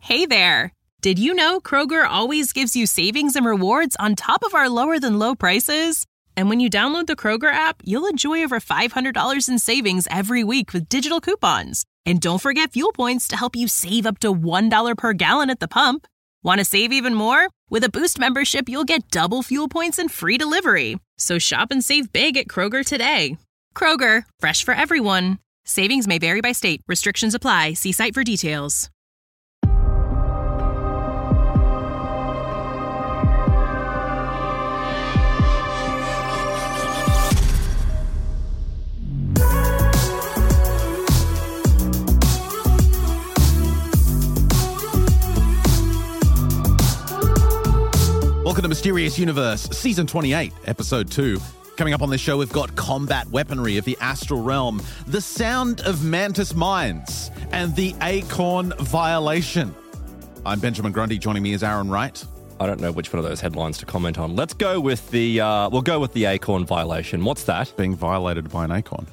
Hey there! Did you know Kroger always gives you savings and rewards on top of our lower-than-low prices? And when you download the Kroger app, you'll enjoy over $500 in savings every week with digital coupons. And don't forget fuel points to help you save up to $1 per gallon at the pump. Want to save even more? With a Boost membership, you'll get double fuel points and free delivery. So shop and save big at Kroger today. Kroger, fresh for everyone. Savings may vary by state. Restrictions apply. See site for details. Welcome to Mysterious Universe, Season 28, Episode 2. Coming up on this show, we've got combat weaponry of the astral realm, the sound of Mantis Minds, and the Acorn violation. I'm Benjamin Grundy. Joining me is Aaron Wright. I don't know which one of those headlines to comment on. Let's go with the, we'll go with the Acorn violation. What's that? Being violated by an acorn.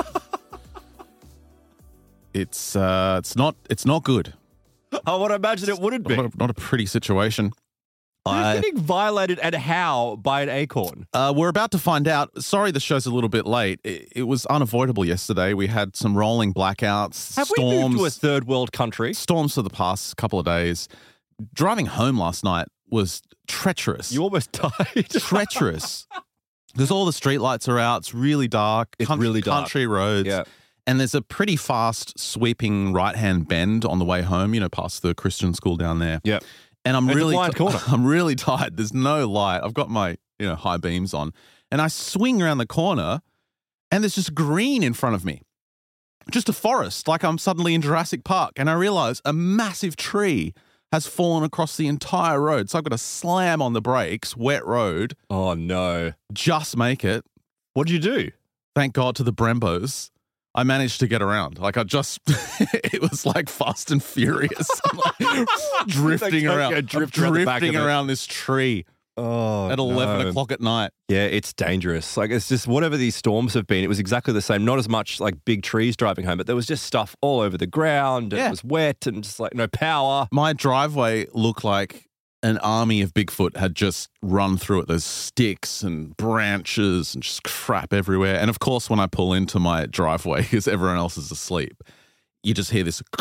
It's not good. I would imagine it wouldn't be. Not a pretty situation. Who's getting violated and how by an acorn? We're about to find out. Sorry, the show's a little bit late. It was unavoidable yesterday. We had some rolling blackouts, Have storms. we moved to a third world country? Storms for the past couple of days. Driving home last night was treacherous. You almost died. Treacherous. Because all the streetlights are out. It's really dark. It's really dark. Country roads. Yeah. And there's a pretty fast sweeping right-hand bend on the way home, past the Christian school down there. Yeah. And I'm It's a really, blind corner. I'm really tired. There's no light. I've got my, high beams on, and I swing around the corner, and there's just green in front of me, just a forest, like I'm suddenly in Jurassic Park. And I realize a massive tree has fallen across the entire road, so I've got to slam on the brakes, wet road. Oh no! Just make it. What did you do? Thank God to the Brembos. I managed to get around. It was like Fast and Furious. I'm like drifting around this tree at 11 o'clock at night. Yeah, it's dangerous. Like, it's just whatever these storms have been, it was exactly the same. Not as much like big trees driving home, but there was just stuff all over the ground. And It was wet and just like no power. My driveway looked like an army of Bigfoot had just run through it. There's sticks and branches and just crap everywhere. And of course, when I pull into my driveway, because everyone else is asleep, you just hear this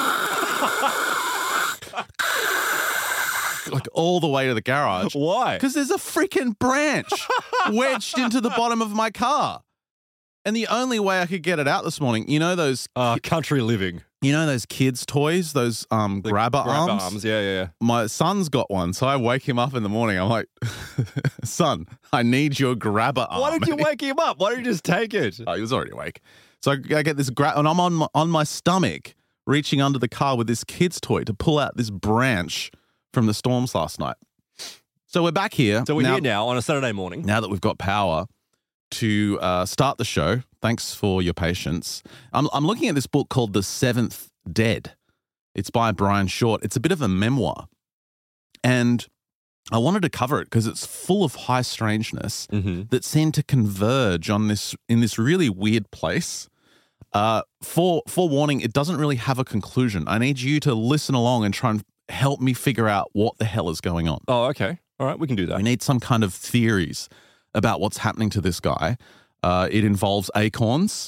like all the way to the garage. Why? Because there's a freaking branch wedged into the bottom of my car. And the only way I could get it out this morning, those country living. Those kids' toys, those grabber arms? Yeah. My son's got one, so I wake him up in the morning. I'm like, son, I need your grabber arm. Why did you wake him up? Why don't you just take it? Oh, he was already awake. So I get this and I'm on my stomach, reaching under the car with this kid's toy to pull out this branch from the storms last night. So we're back here. So we're here now on a Saturday morning. Now that we've got power to start the show. Thanks for your patience. I'm looking at this book called The Seventh Dead. It's by Brian Short. It's a bit of a memoir. And I wanted to cover it because it's full of high strangeness that seem to converge in this really weird place. Forewarning, it doesn't really have a conclusion. I need you to listen along and try and help me figure out what the hell is going on. Oh, okay. All right, we can do that. We need some kind of theories about what's happening to this guy. It involves acorns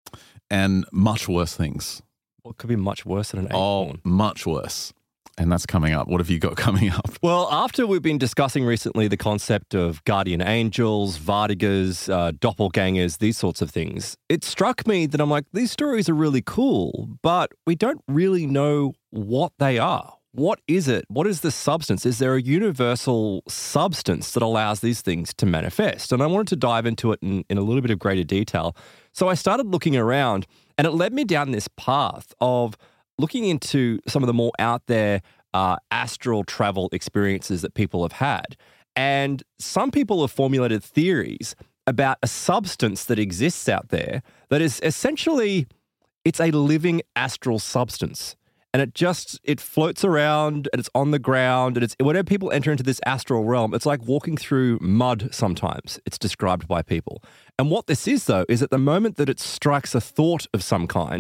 and much worse things. What could be much worse than an acorn? Oh, much worse. And that's coming up. What have you got coming up? Well, after we've been discussing recently the concept of guardian angels, Vartigas, doppelgangers, these sorts of things, it struck me that I'm like, these stories are really cool, but we don't really know what they are. What is it? What is the substance? Is there a universal substance that allows these things to manifest? And I wanted to dive into it in a little bit of greater detail. So I started looking around, and it led me down this path of looking into some of the more out there astral travel experiences that people have had. And some people have formulated theories about a substance that exists out there that is essentially, it's a living astral substance. And it floats around and it's on the ground. And it's whenever people enter into this astral realm, it's like walking through mud sometimes. It's described by people. And what this is, though, is at the moment that it strikes a thought of some kind,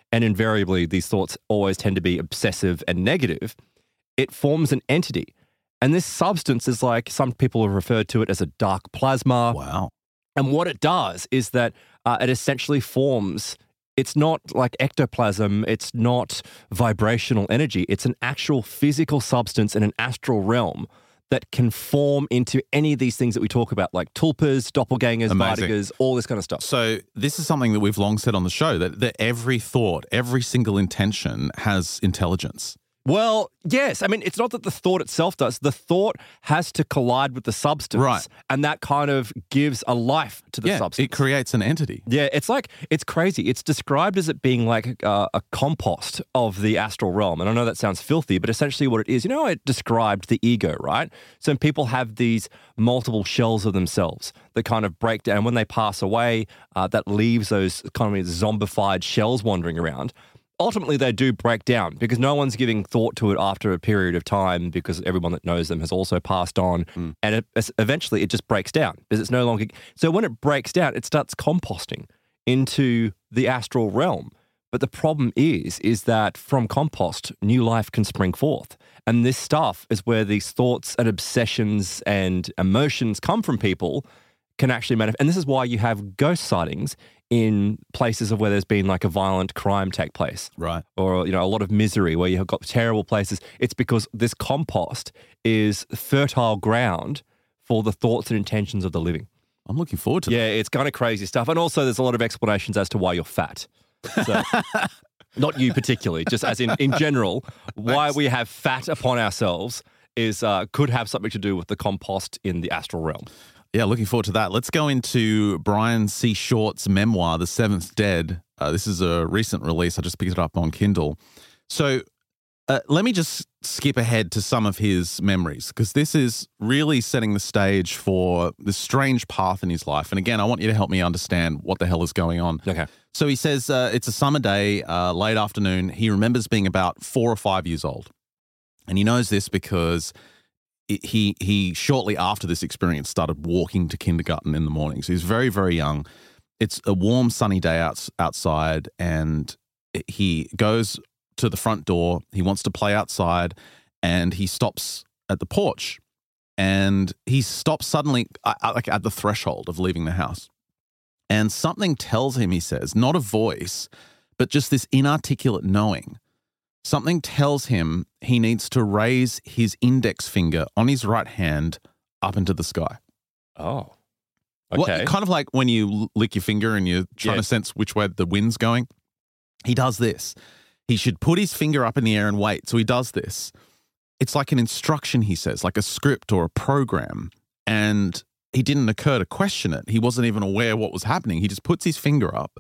and invariably these thoughts always tend to be obsessive and negative, it forms an entity. And this substance is like, some people have referred to it as a dark plasma. Wow. And what it does is that it essentially forms, it's not like ectoplasm, it's not vibrational energy, it's an actual physical substance in an astral realm that can form into any of these things that we talk about, like tulpas, doppelgangers, Vardagers, all this kind of stuff. So this is something that we've long said on the show, that every thought, every single intention has intelligence. Well, yes. I mean, it's not that the thought itself does. The thought has to collide with the substance. Right. And that kind of gives a life to the substance. It creates an entity. Yeah, it's crazy. It's described as it being like a compost of the astral realm. And I know that sounds filthy, but essentially what it is, I described the ego, right? So people have these multiple shells of themselves that kind of break down. When they pass away, that leaves those kind of zombified shells wandering around. Ultimately, they do break down because no one's giving thought to it after a period of time because everyone that knows them has also passed on. And eventually it just breaks down because it's no longer... So when it breaks down, it starts composting into the astral realm. But the problem is that from compost, new life can spring forth. And this stuff is where these thoughts and obsessions and emotions come from people can actually manifest. And this is why you have ghost sightings in places of where there's been like a violent crime take place. Right. Or, a lot of misery where you have got terrible places. It's because this compost is fertile ground for the thoughts and intentions of the living. I'm looking forward to that. Yeah, it's kind of crazy stuff. And also there's a lot of explanations as to why you're fat. So, not you particularly, just as in general, why we have fat upon ourselves is could have something to do with the compost in the astral realm. Yeah, looking forward to that. Let's go into Brian C. Short's memoir, The Seventh Dead. This is a recent release. I just picked it up on Kindle. So let me just skip ahead to some of his memories because this is really setting the stage for this strange path in his life. And again, I want you to help me understand what the hell is going on. Okay. So he says it's a summer day, late afternoon. He remembers being about 4 or 5 years old. And he knows this because he shortly after this experience started walking to kindergarten in the morning. So he's very, very young. It's a warm, sunny day outside, and he goes to the front door. He wants to play outside, and he stops at the porch. And he stops suddenly like at the threshold of leaving the house. And something tells him, he says, not a voice, but just this inarticulate knowing. Something tells him he needs to raise his index finger on his right hand up into the sky. Oh, okay. Kind of like when you lick your finger and you're trying to sense which way the wind's going. He does this. He should put his finger up in the air and wait. So he does this. It's like an instruction, he says, like a script or a program. And he didn't occur to question it. He wasn't even aware what was happening. He just puts his finger up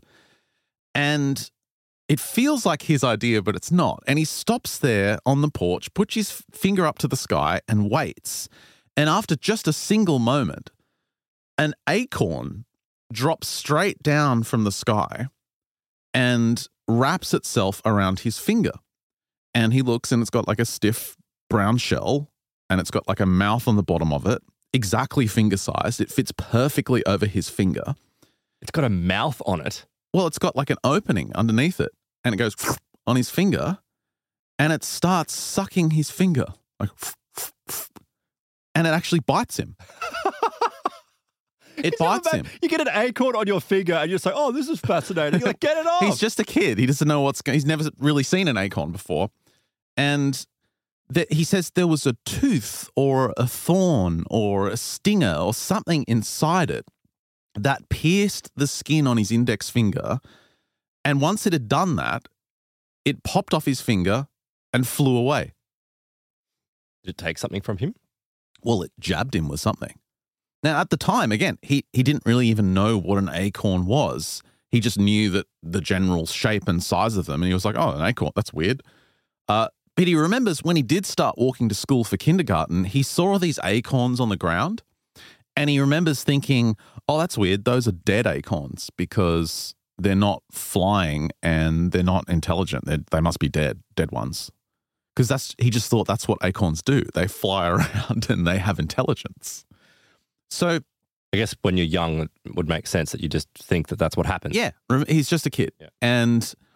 and it feels like his idea, but it's not. And he stops there on the porch, puts his finger up to the sky and waits. And after just a single moment, an acorn drops straight down from the sky and wraps itself around his finger. And he looks and it's got like a stiff brown shell and it's got like a mouth on the bottom of it, exactly finger-sized. It fits perfectly over his finger. It's got a mouth on it. Well, it's got like an opening underneath it. And it goes on his finger and it starts sucking his finger. Like, and it actually bites him. It bites him. You get an acorn on your finger and you're just like, oh, this is fascinating. You're like, get it off. He's just a kid. He doesn't know he's never really seen an acorn before. And he says there was a tooth or a thorn or a stinger or something inside it that pierced the skin on his index finger. And once it had done that, it popped off his finger and flew away. Did it take something from him? Well, it jabbed him with something. Now, at the time, again, he didn't really even know what an acorn was. He just knew that the general shape and size of them. And he was like, oh, an acorn, that's weird. But he remembers when he did start walking to school for kindergarten, he saw these acorns on the ground. And he remembers thinking, oh, that's weird. Those are dead acorns because they're not flying and they're not intelligent. They must be dead ones. Because he just thought that's what acorns do. They fly around and they have intelligence. So I guess when you're young, it would make sense that you just think that that's what happens. Yeah, he's just a kid. Yeah. And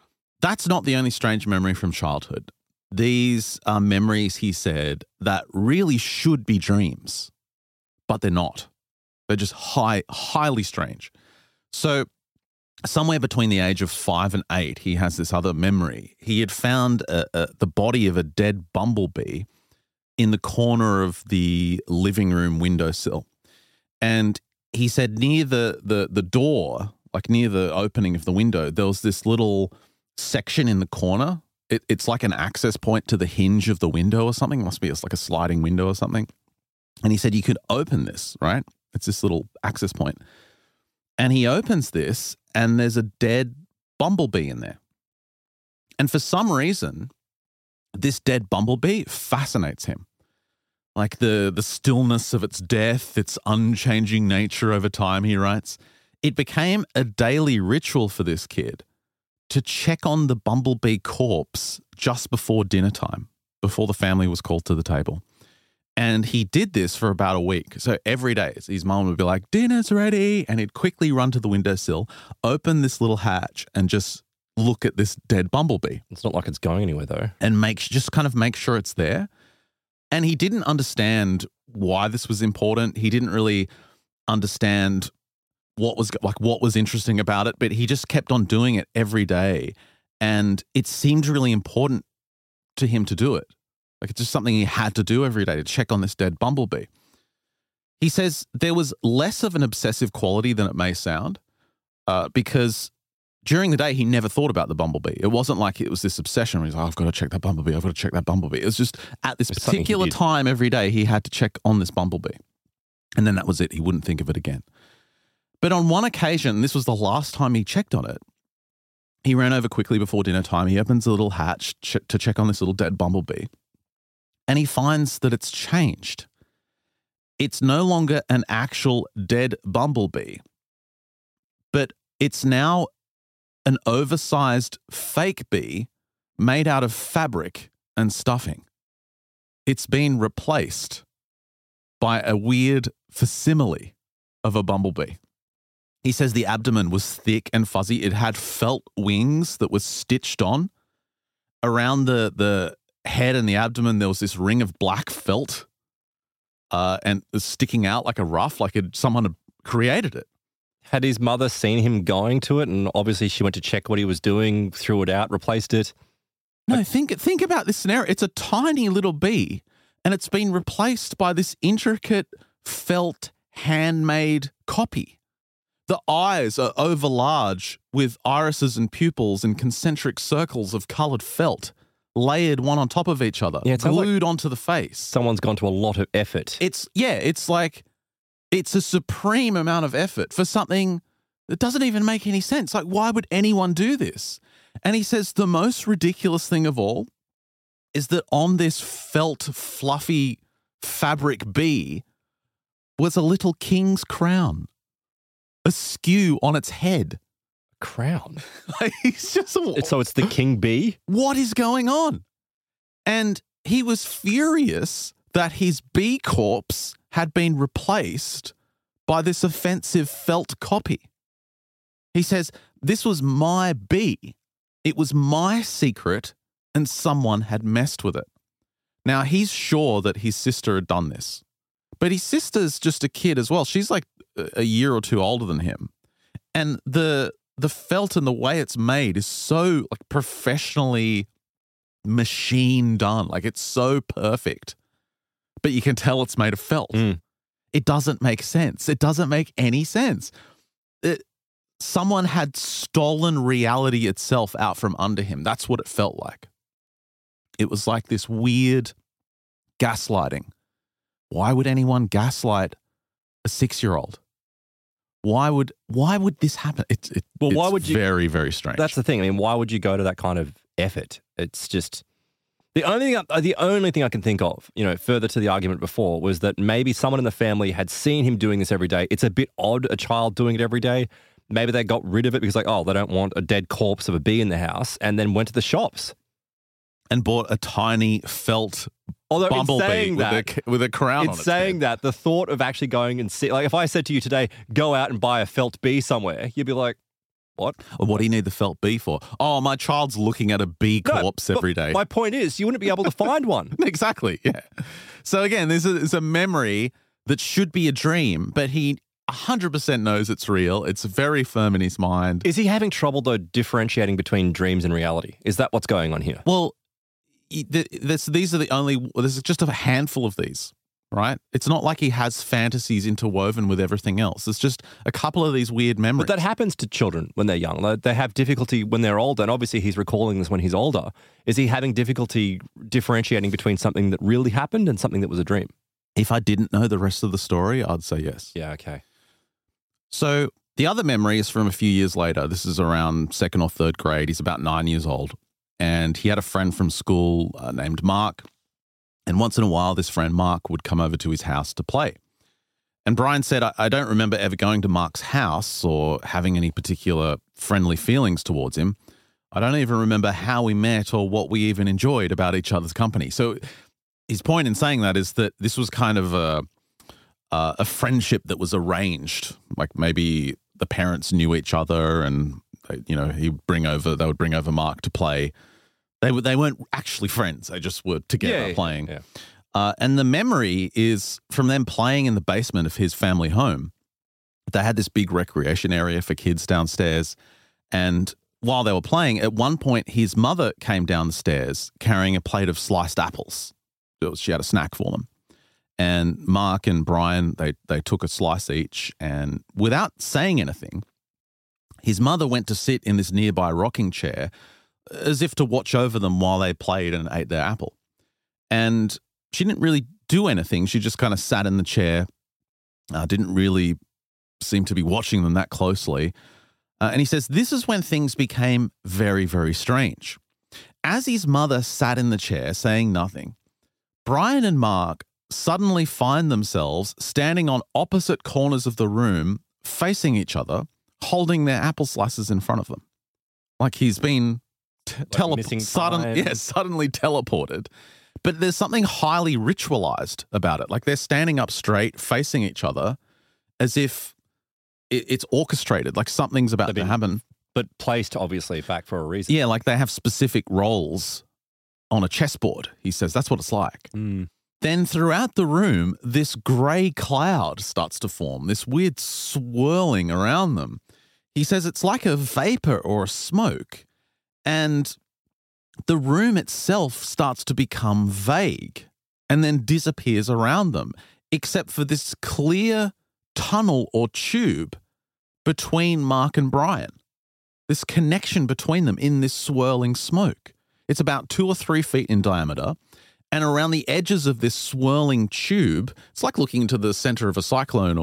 That's not the only strange memory from childhood. These are memories, he said, that really should be dreams, but they're not. They're just highly strange. So somewhere between the age of 5 and 8, he has this other memory. He had found the body of a dead bumblebee in the corner of the living room windowsill. And he said near the door, like near the opening of the window, there was this little section in the corner. It's like an access point to the hinge of the window or something. It must be like a sliding window or something. And he said you could open this, right? It's this little access point. And he opens this and there's a dead bumblebee in there. And for some reason, this dead bumblebee fascinates him. Like the stillness of its death, its unchanging nature over time, he writes. It became a daily ritual for this kid to check on the bumblebee corpse just before dinner time, before the family was called to the table. And he did this for about a week. So every day, his mom would be like, dinner's ready. And he'd quickly run to the windowsill, open this little hatch and just look at this dead bumblebee. It's not like it's going anywhere though. And just kind of make sure it's there. And he didn't understand why this was important. He didn't really understand what was interesting about it, but he just kept on doing it every day. And it seemed really important to him to do it. Like it's just something he had to do every day to check on this dead bumblebee. He says there was less of an obsessive quality than it may sound because during the day he never thought about the bumblebee. It wasn't like it was this obsession where he's like, I've got to check that bumblebee. I've got to check that bumblebee. It was just at this particular time every day he had to check on this bumblebee. And then that was it. He wouldn't think of it again. But on one occasion, this was the last time he checked on it, he ran over quickly before dinner time. He opens a little hatch to check on this little dead bumblebee. And he finds that it's changed. It's no longer an actual dead bumblebee, but it's now an oversized fake bee made out of fabric and stuffing. It's been replaced by a weird facsimile of a bumblebee. He says the abdomen was thick and fuzzy. It had felt wings that were stitched on. Around the head and the abdomen, there was this ring of black felt and it was sticking out like a ruff, like someone had created it. Had his mother seen him going to it and obviously she went to check what he was doing, threw it out, replaced it? No, think about this scenario. It's a tiny little bee and it's been replaced by this intricate felt handmade copy. The eyes are overlarge with irises and pupils in concentric circles of coloured felt, layered one on top of each other, glued onto the face. Someone's gone to a lot of effort. It's a supreme amount of effort for something that doesn't even make any sense. Like, why would anyone do this? And he says the most ridiculous thing of all is that on this felt, fluffy fabric bee was a little king's crown askew on its head. Crown? He's just so it's the king bee? What is going on? And he was furious that his bee corpse had been replaced by this offensive felt copy. He says, this was my bee. It was my secret and someone had messed with it. Now, he's sure that his sister had done this, but his sister's just a kid as well. She's like a year or two older than him. And the felt and the way it's made is so like professionally machine done. Like it's so perfect, but you can tell it's made of felt. It doesn't make sense. It doesn't make any sense. Someone had stolen reality itself out from under him. That's what it felt like. It was like this weird gaslighting. Why would anyone gaslight a 6-year-old? Why would this happen? It's why would you? Very, very strange. That's the thing. I mean, why would you go to that kind of effort? It's just the only thing I can think of, further to the argument before, was that maybe someone in the family had seen him doing this every day. It's a bit odd, a child doing it every day. Maybe they got rid of it because they don't want a dead corpse of a bee in the house, and then went to the shops and bought a tiny felt bumblebee with a crown on its saying head. that the thought of actually going and see, like if I said to you today, go out and buy a felt bee somewhere, you'd be like, What? Or what do you need the felt bee for? Oh, my child's looking at a bee corpse but every day. My point is, you wouldn't be able to find one. Exactly, yeah. So again, there's a memory that should be a dream, but he 100% knows it's real. It's very firm in his mind. Is he having trouble, though, differentiating between dreams and reality? Is that what's going on here? Well, this is just a handful of these, right? It's not like he has fantasies interwoven with everything else. It's just a couple of these weird memories. But that happens to children when they're young. They have difficulty when they're older, and obviously he's recalling this when he's older. Is he having difficulty differentiating between something that really happened and something that was a dream? If I didn't know the rest of the story, I'd say yes. Yeah, okay. So the other memory is from a few years later. This is around 2nd or 3rd grade. He's about 9 years old. And he had a friend from school named Mark. And once in a while, this friend Mark would come over to his house to play. And Brian said, I don't remember ever going to Mark's house or having any particular friendly feelings towards him. I don't even remember how we met or what we even enjoyed about each other's company. So his point in saying that is that this was kind of a friendship that was arranged. Like maybe the parents knew each other and, you know, they would bring over Mark to play. They weren't actually friends. They just were together playing. Yeah. And the memory is from them playing in the basement of his family home. They had this big recreation area for kids downstairs. And while they were playing, at one point, his mother came down the stairs carrying a plate of sliced apples. She had a snack for them. And Mark and Brian, they took a slice each. And without saying anything, his mother went to sit in this nearby rocking chair as if to watch over them while they played and ate their apple. And she didn't really do anything. She just kind of sat in the chair, didn't really seem to be watching them that closely. And he says, this is when things became very, very strange. As his mother sat in the chair saying nothing, Brian and Mark suddenly find themselves standing on opposite corners of the room, facing each other, holding their apple slices in front of them. Like he's been suddenly teleported. But there's something highly ritualized about it. Like they're standing up straight, facing each other, as if it's orchestrated, like something's about to happen. But placed, obviously, back for a reason. Yeah, like they have specific roles on a chessboard. He says that's what it's like. Mm. Then throughout the room, this grey cloud starts to form, this weird swirling around them. He says it's like a vapor or a smoke. And the room itself starts to become vague and then disappears around them, except for this clear tunnel or tube between Mark and Brian. This connection between them in this swirling smoke. It's about 2 or 3 feet in diameter. And around the edges of this swirling tube, it's like looking into the center of a cyclone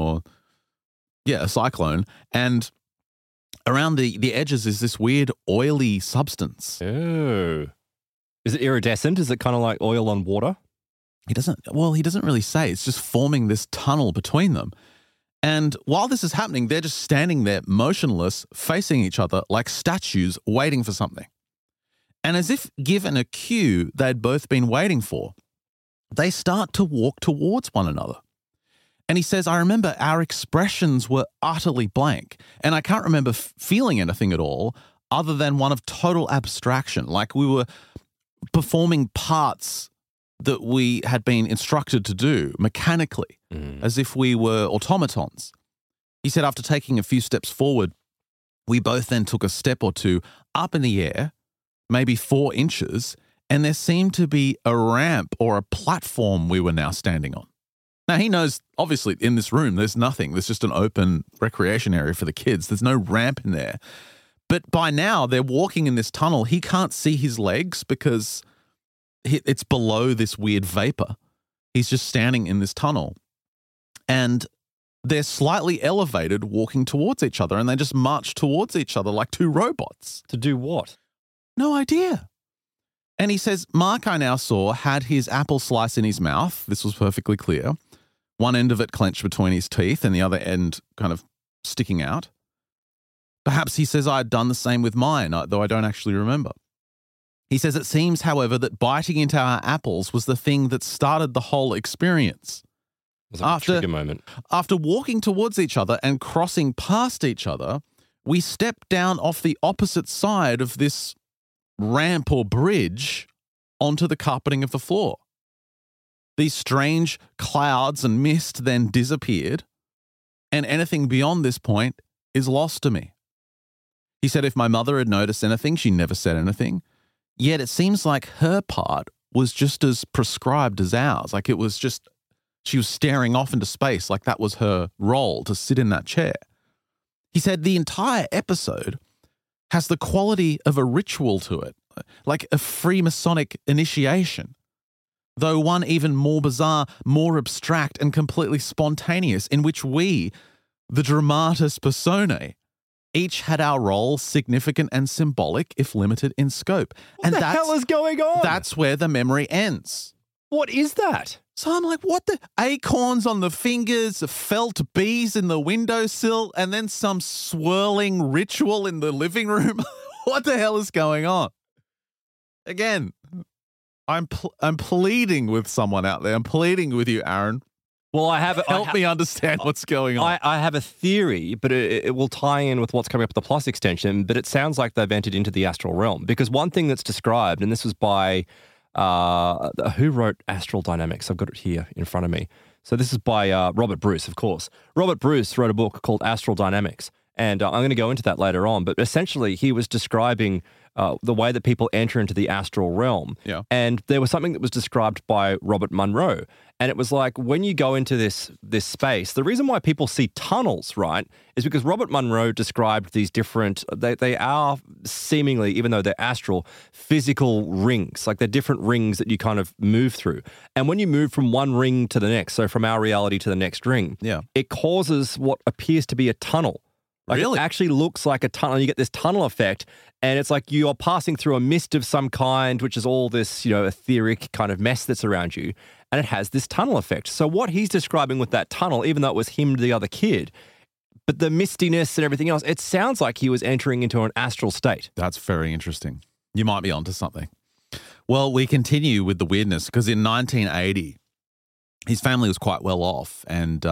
a cyclone. And around the edges is this weird oily substance. Oh. Is it iridescent? Is it kind of like oil on water? He doesn't really say. It's just forming this tunnel between them. And while this is happening, they're just standing there motionless, facing each other like statues, waiting for something. And as if given a cue they'd both been waiting for, they start to walk towards one another. And he says, I remember our expressions were utterly blank, and I can't remember feeling anything at all other than one of total abstraction, like we were performing parts that we had been instructed to do mechanically, as if we were automatons. He said after taking a few steps forward, we both then took a step or two up in the air, maybe 4 inches, and there seemed to be a ramp or a platform we were now standing on. Now, he knows, obviously, in this room, there's nothing. There's just an open recreation area for the kids. There's no ramp in there. But by now, they're walking in this tunnel. He can't see his legs because it's below this weird vapor. He's just standing in this tunnel. And they're slightly elevated, walking towards each other, and they just march towards each other like 2 robots. To do what? No idea. And he says, Mark, I now saw, had his apple slice in his mouth. This was perfectly clear. One end of it clenched between his teeth and the other end kind of sticking out. Perhaps he says I had done the same with mine, though I don't actually remember. He says it seems, however, that biting into our apples was the thing that started the whole experience. It was like a trigger moment. After walking towards each other and crossing past each other, we stepped down off the opposite side of this ramp or bridge onto the carpeting of the floor. These strange clouds and mist then disappeared, and anything beyond this point is lost to me. He said if my mother had noticed anything, she never said anything. Yet it seems like her part was just as prescribed as ours. Like it was just, she was staring off into space like that was her role, to sit in that chair. He said the entire episode has the quality of a ritual to it, like a Freemasonic initiation, though one even more bizarre, more abstract and completely spontaneous, in which we, the dramatis personae, each had our role significant and symbolic, if limited in scope. What the hell is going on? That's where the memory ends. What is that? So I'm like, what the? Acorns on the fingers, felt bees in the windowsill, and then some swirling ritual in the living room. What the hell is going on? Again, I'm pleading with someone out there. I'm pleading with you, Aaron. Well, Help me understand what's going on. I have a theory, but it will tie in with what's coming up with the Plus extension, but it sounds like they've entered into the astral realm. Because one thing that's described, and this was by, who wrote Astral Dynamics? I've got it here in front of me. So this is by Robert Bruce, of course. Robert Bruce wrote a book called Astral Dynamics, and I'm going to go into that later on. But essentially, he was describing the way that people enter into the astral realm. Yeah. And there was something that was described by Robert Monroe. And it was like, when you go into this space, the reason why people see tunnels, right, is because Robert Monroe described these different, they are seemingly, even though they're astral, physical rings. Like they're different rings that you kind of move through. And when you move from one ring to the next, so from our reality to the next ring, it causes what appears to be a tunnel. Like really? It actually looks like a tunnel. You get this tunnel effect, and it's like you are passing through a mist of some kind, which is all this, etheric kind of mess that's around you, and it has this tunnel effect. So what he's describing with that tunnel, even though it was him, the other kid, but the mistiness and everything else, it sounds like he was entering into an astral state. That's very interesting. You might be onto something. Well, we continue with the weirdness because in 1980, his family was quite well off, and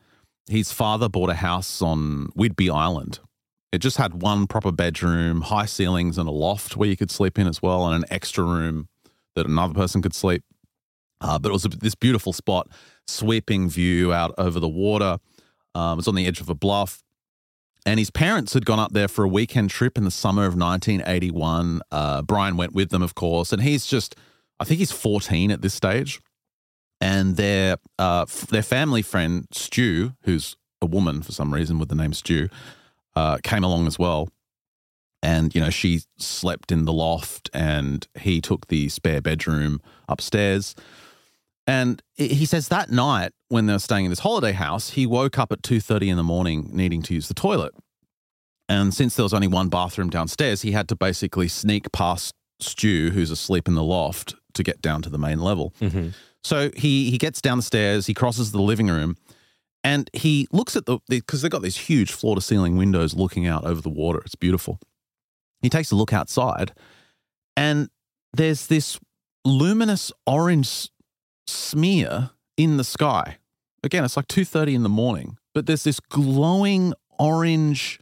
his father bought a house on Whidbey Island. It just had one proper bedroom, high ceilings, and a loft where you could sleep in as well, and an extra room that another person could sleep. But it was this beautiful spot, sweeping view out over the water. It was on the edge of a bluff. And his parents had gone up there for a weekend trip in the summer of 1981. Brian went with them, of course. And I think he's 14 at this stage. And their family friend, Stu, who's a woman for some reason with the name Stu, came along as well. And, she slept in the loft and he took the spare bedroom upstairs. And he says that night when they were staying in this holiday house, he woke up at 2:30 in the morning needing to use the toilet. And since there was only one bathroom downstairs, he had to basically sneak past Stu, who's asleep in the loft, to get down to the main level. Mm-hmm. So he gets down the stairs, he crosses the living room, and he looks at because they've got these huge floor-to-ceiling windows looking out over the water. It's beautiful. He takes a look outside, and there's this luminous orange smear in the sky. Again, it's like 2:30 in the morning, but there's this glowing orange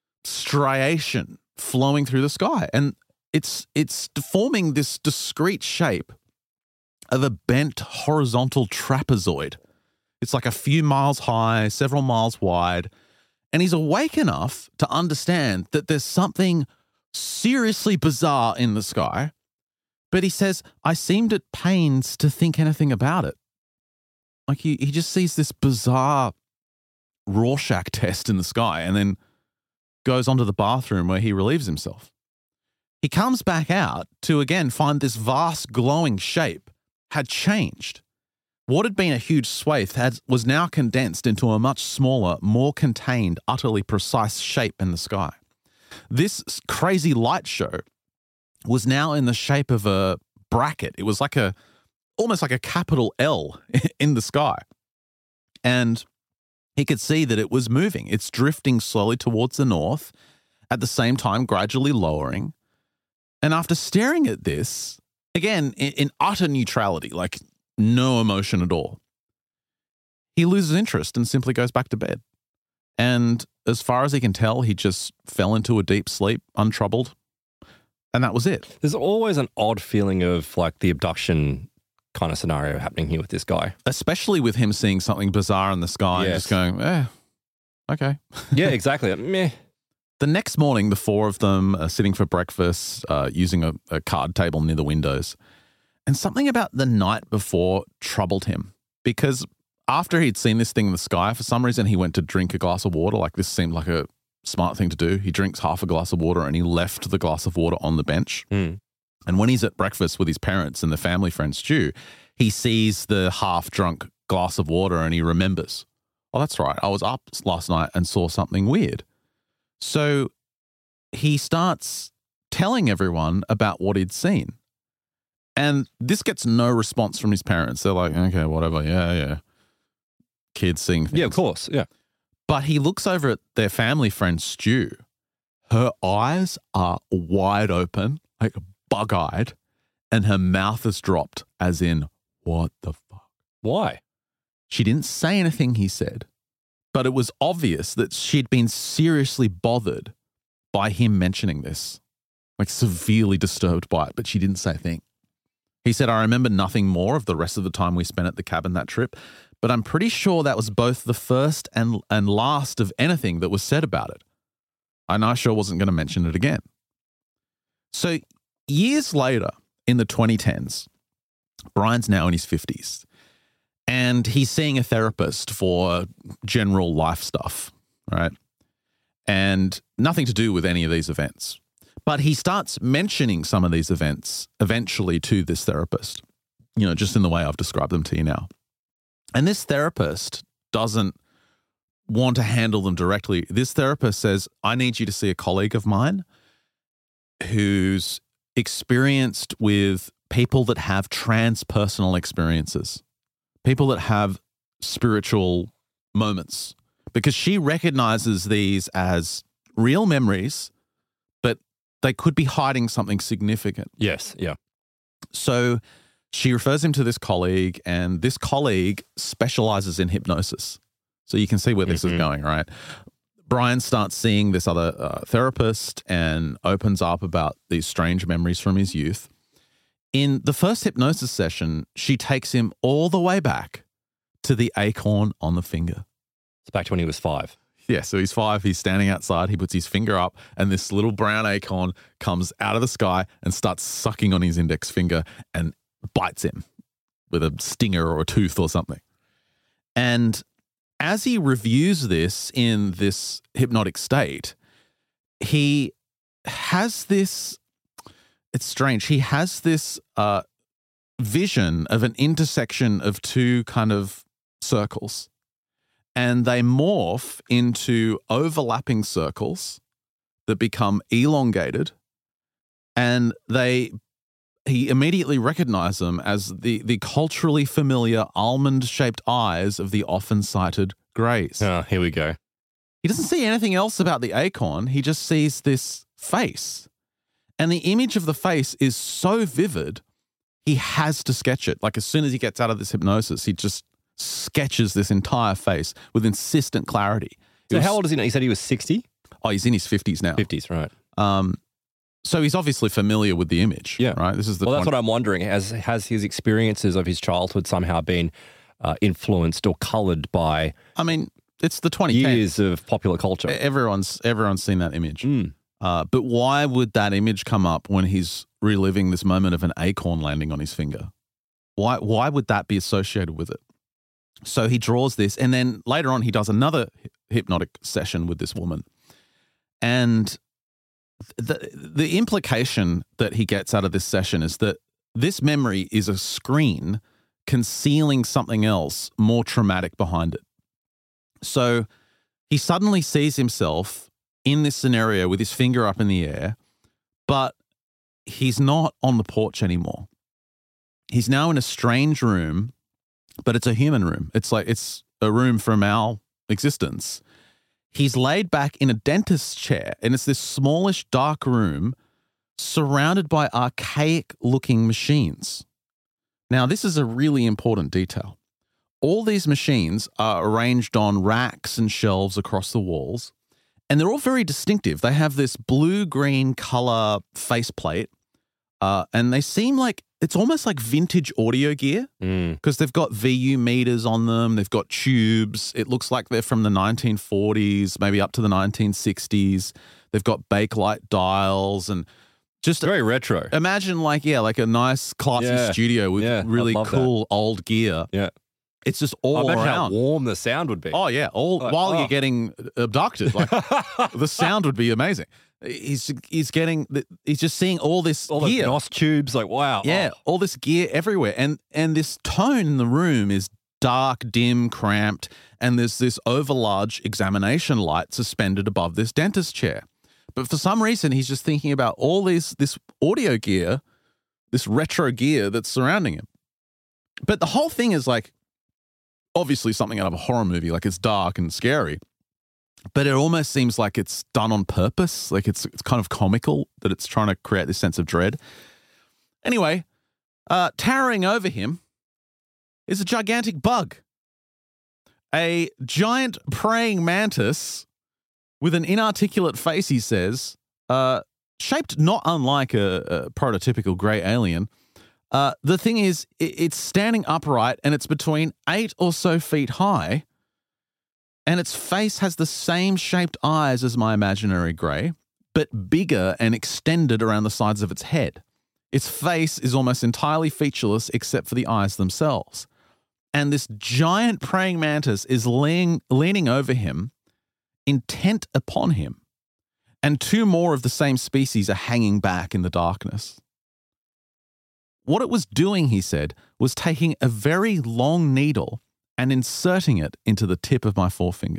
striation flowing through the sky, and it's forming this discrete shape of a bent horizontal trapezoid. It's like a few miles high, several miles wide, and he's awake enough to understand that there's something seriously bizarre in the sky. But he says, I seemed at pains to think anything about it. Like he just sees this bizarre Rorschach test in the sky and then goes onto the bathroom where he relieves himself. He comes back out to again find this vast glowing shape had changed. What had been a huge swathe was now condensed into a much smaller, more contained, utterly precise shape in the sky. This crazy light show was now in the shape of a bracket. It was almost like a capital L in the sky. And he could see that it was moving. It's drifting slowly towards the north, at the same time gradually lowering. And after staring at this, again, in utter neutrality, like no emotion at all, he loses interest and simply goes back to bed. And as far as he can tell, he just fell into a deep sleep, untroubled. And that was it. There's always an odd feeling of like the abduction kind of scenario happening here with this guy. Especially with him seeing something bizarre in the sky and just going, okay. Yeah, exactly. Meh. The next morning, the four of them are sitting for breakfast, using a card table near the windows. And something about the night before troubled him because after he'd seen this thing in the sky, for some reason, he went to drink a glass of water. Like this seemed like a smart thing to do. He drinks half a glass of water and he left the glass of water on the bench. Mm. And when he's at breakfast with his parents and the family friend Stu, he sees the half-drunk glass of water and he remembers, oh, that's right, I was up last night and saw something weird. So he starts telling everyone about what he'd seen. And this gets no response from his parents. They're like, okay, whatever, yeah. Kids seeing things. Yeah, of course, yeah. But he looks over at their family friend Stu. Her eyes are wide open, like bug-eyed, and her mouth is dropped as in, what the fuck? Why? She didn't say anything, he said, but it was obvious that she'd been seriously bothered by him mentioning this, like severely disturbed by it, but she didn't say a thing. He said, I remember nothing more of the rest of the time we spent at the cabin that trip, but I'm pretty sure that was both the first and last of anything that was said about it. And I sure wasn't going to mention it again. So years later, in the 2010s, Brian's now in his 50s, and he's seeing a therapist for general life stuff, right? And nothing to do with any of these events. But he starts mentioning some of these events eventually to this therapist, just in the way I've described them to you now. And this therapist doesn't want to handle them directly. This therapist says, I need you to see a colleague of mine who's experienced with people that have transpersonal experiences, people that have spiritual moments, because she recognizes these as real memories, but they could be hiding something significant. Yes, yeah. So she refers him to this colleague, and this colleague specializes in hypnosis. So you can see where this is going, right? Brian starts seeing this other therapist and opens up about these strange memories from his youth. In the first hypnosis session, she takes him all the way back to the acorn on the finger. It's back to when he was 5. Yeah, so he's 5, he's standing outside, he puts his finger up, and this little brown acorn comes out of the sky and starts sucking on his index finger and bites him with a stinger or a tooth or something. And as he reviews this in this hypnotic state, he has this, it's strange, he has this vision of an intersection of two kind of circles. And they morph into overlapping circles that become elongated, and he immediately recognized them as the culturally familiar almond-shaped eyes of the often cited greys. Oh, here we go. He doesn't see anything else about the acorn. He just sees this face. And the image of the face is so vivid, he has to sketch it. Like as soon as he gets out of this hypnosis, he just sketches this entire face with insistent clarity. So how old is he now? He said he was 60? Oh, he's in his 50s now. 50s, right. So he's obviously familiar with the image, yeah. Right? This is the Well, that's what I'm wondering. Has his experiences of his childhood somehow been influenced or coloured by it's the 2010s. Years of popular culture? Everyone's seen that image. Mm. But why would that image come up when he's reliving this moment of an acorn landing on his finger? Why would that be associated with it? So he draws this, and then later on he does another hypnotic session with this woman. And the implication that he gets out of this session is that this memory is a screen concealing something else more traumatic behind it. So he suddenly sees himself in this scenario with his finger up in the air, but he's not on the porch anymore. He's now in a strange room, but it's a human room. It's a room from our existence. He's laid back in a dentist's chair, and it's this smallish, dark room surrounded by archaic-looking machines. Now, this is a really important detail. all these machines are arranged on racks and shelves across the walls, and they're all very distinctive. They have this blue-green color faceplate, and they seem like it's almost like vintage audio gear because they've got VU meters on them. They've got tubes. It looks like they're from the 1940s, maybe up to the 1960s. They've got Bakelite dials and just Very retro. imagine like a nice classy studio with really love cool old gear. Yeah. It's just I all imagine how around. warm the sound would be. Oh yeah, while you're getting abducted, like the sound would be amazing. He's just seeing all this All the gear. NOS tubes, like, wow. Yeah, all this gear everywhere. And this tone in the room is dark, dim, cramped, and there's this overlarge examination light suspended above this dentist chair. But for some reason, he's just thinking about all this audio gear, this retro gear that's surrounding him. But the whole thing is like obviously something out of a horror movie, like it's dark and scary. But it almost seems like it's done on purpose. Like it's kind of comical that it's trying to create this sense of dread. Anyway, towering over him is a gigantic bug. A giant praying mantis with an inarticulate face, he says, shaped not unlike a prototypical grey alien. The thing is, it's standing upright and it's between 8 or so feet high. And its face has the same shaped eyes as my imaginary grey, but bigger and extended around the sides of its head. Its face is almost entirely featureless except for the eyes themselves. And this giant praying mantis is leaning over him, intent upon him. And 2 more of the same species are hanging back in the darkness. What it was doing, he said, was taking a very long needle and inserting it into the tip of my forefinger.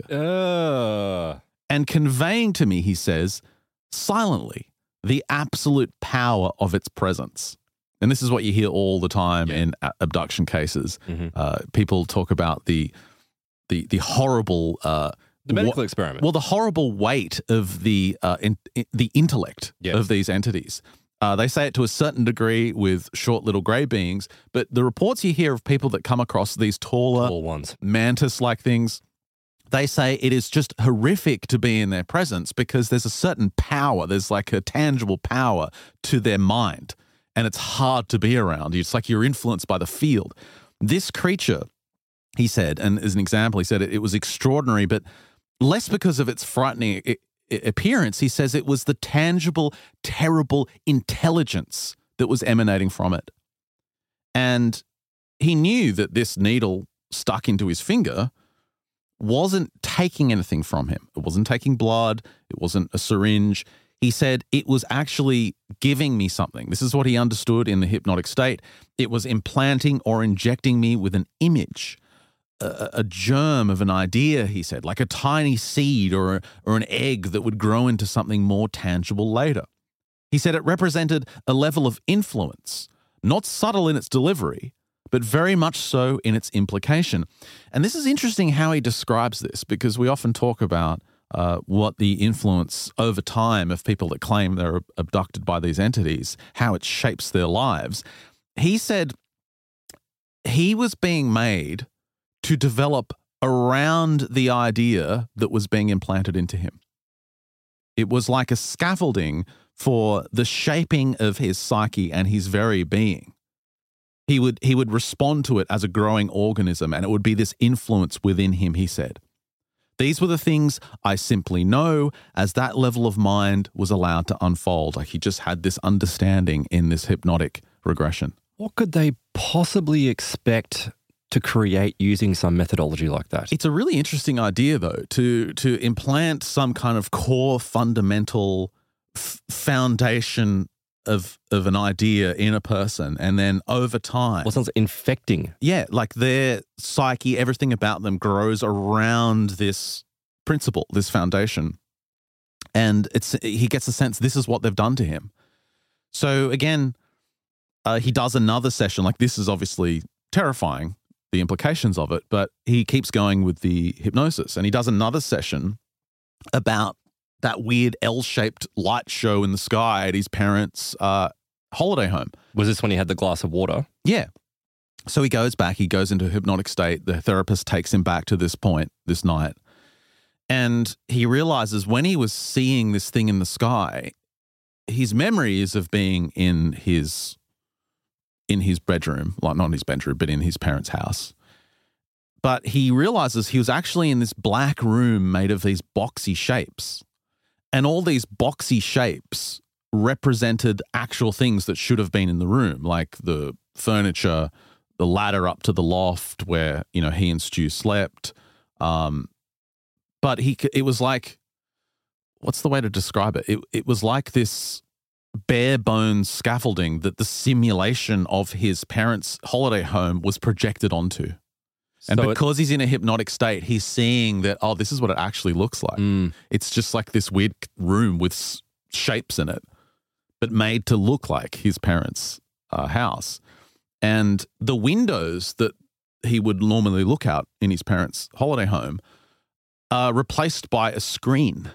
And conveying to me, he says, silently, the absolute power of its presence. And this is what you hear all the time in abduction cases. Mm-hmm. People talk about the horrible... the medical experiment. Well, the horrible weight of the intellect of these entities. They say it to a certain degree with short little grey beings, but the reports you hear of people that come across these tall ones, mantis-like things, they say it is just horrific to be in their presence because there's a certain power, there's like a tangible power to their mind, and it's hard to be around. It's like you're influenced by the field. This creature, he said, and as an example, he said it was extraordinary, but less because of its frightening appearance. He says it was the tangible, terrible intelligence that was emanating from it. And he knew that this needle stuck into his finger wasn't taking anything from him. It wasn't taking blood. It wasn't a syringe. He said it was actually giving me something. This is what he understood in the hypnotic state. It was implanting or injecting me with an image, a germ of an idea, he said, like a tiny seed or an egg that would grow into something more tangible later. He said it represented a level of influence, not subtle in its delivery, but very much so in its implication. And this is interesting how he describes this, because we often talk about what the influence over time of people that claim they're abducted by these entities, how it shapes their lives. He said he was being made to develop around the idea that was being implanted into him. It was like a scaffolding for the shaping of his psyche and his very being. He would respond to it as a growing organism, and it would be this influence within him, he said. These were the things I simply know as that level of mind was allowed to unfold. Like he just had this understanding in this hypnotic regression. What could they possibly expect to create using some methodology like that? It's a really interesting idea, though, to implant some kind of core fundamental foundation of an idea in a person, and then over time... Well, it sounds infecting. Yeah, like their psyche, everything about them grows around this principle, this foundation. And he gets a sense this is what they've done to him. So again, he does another session. Like this is obviously terrifying, the implications of it, but he keeps going with the hypnosis, and he does another session about that weird L-shaped light show in the sky at his parents' holiday home. Was this when he had the glass of water? Yeah. So he goes back, he goes into a hypnotic state. The therapist takes him back to this point, this night. And he realizes when he was seeing this thing in the sky, his memories of being in his bedroom, like not in his bedroom, but in his parents' house. But he realizes he was actually in this black room made of these boxy shapes. And all these boxy shapes represented actual things that should have been in the room, like the furniture, the ladder up to the loft where, he and Stu slept. But it was like, what's the way to describe it? It was like this bare bones scaffolding that the simulation of his parents' holiday home was projected onto. And because he's in a hypnotic state, he's seeing that, this is what it actually looks like. It's just like this weird room with shapes in it, but made to look like his parents' house. And the windows that he would normally look out in his parents' holiday home are replaced by a screen.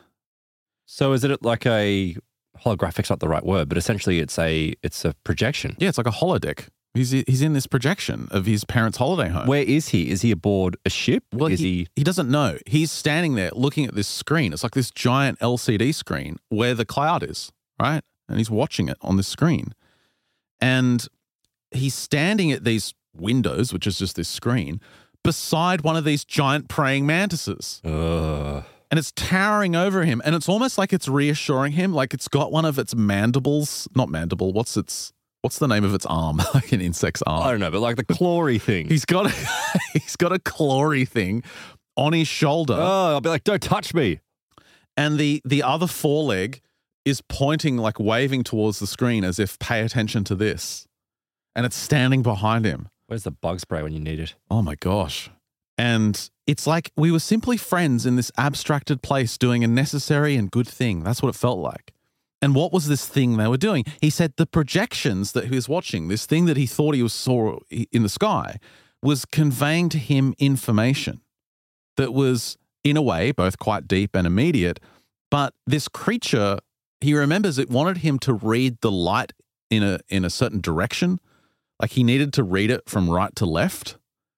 So is it like a holographic's not the right word, but essentially it's a projection? Yeah, it's like a holodeck. He's in this projection of his parents' holiday home. Where is he? Is he aboard a ship? Well, he doesn't know. He's standing there looking at this screen. It's like this giant LCD screen where the cloud is, right? And he's watching it on this screen. And he's standing at these windows, which is just this screen, beside one of these giant praying mantises. And it's towering over him. And it's almost like it's reassuring him, like it's got one of its mandibles, not mandible, what's the name of its arm? Like an insect's arm. I don't know, but like the clawy thing. He's got a clawy thing on his shoulder. Oh, I'll be like, don't touch me. And the other foreleg is pointing, like waving towards the screen as if pay attention to this. And it's standing behind him. Where's the bug spray when you need it? Oh my gosh. And it's like we were simply friends in this abstracted place doing a necessary and good thing. That's what it felt like. And what was this thing they were doing? He said the projections that he was watching, this thing that he thought he saw in the sky, was conveying to him information that was, in a way, both quite deep and immediate. But this creature, he remembers it wanted him to read the light in a certain direction. Like he needed to read it from right to left.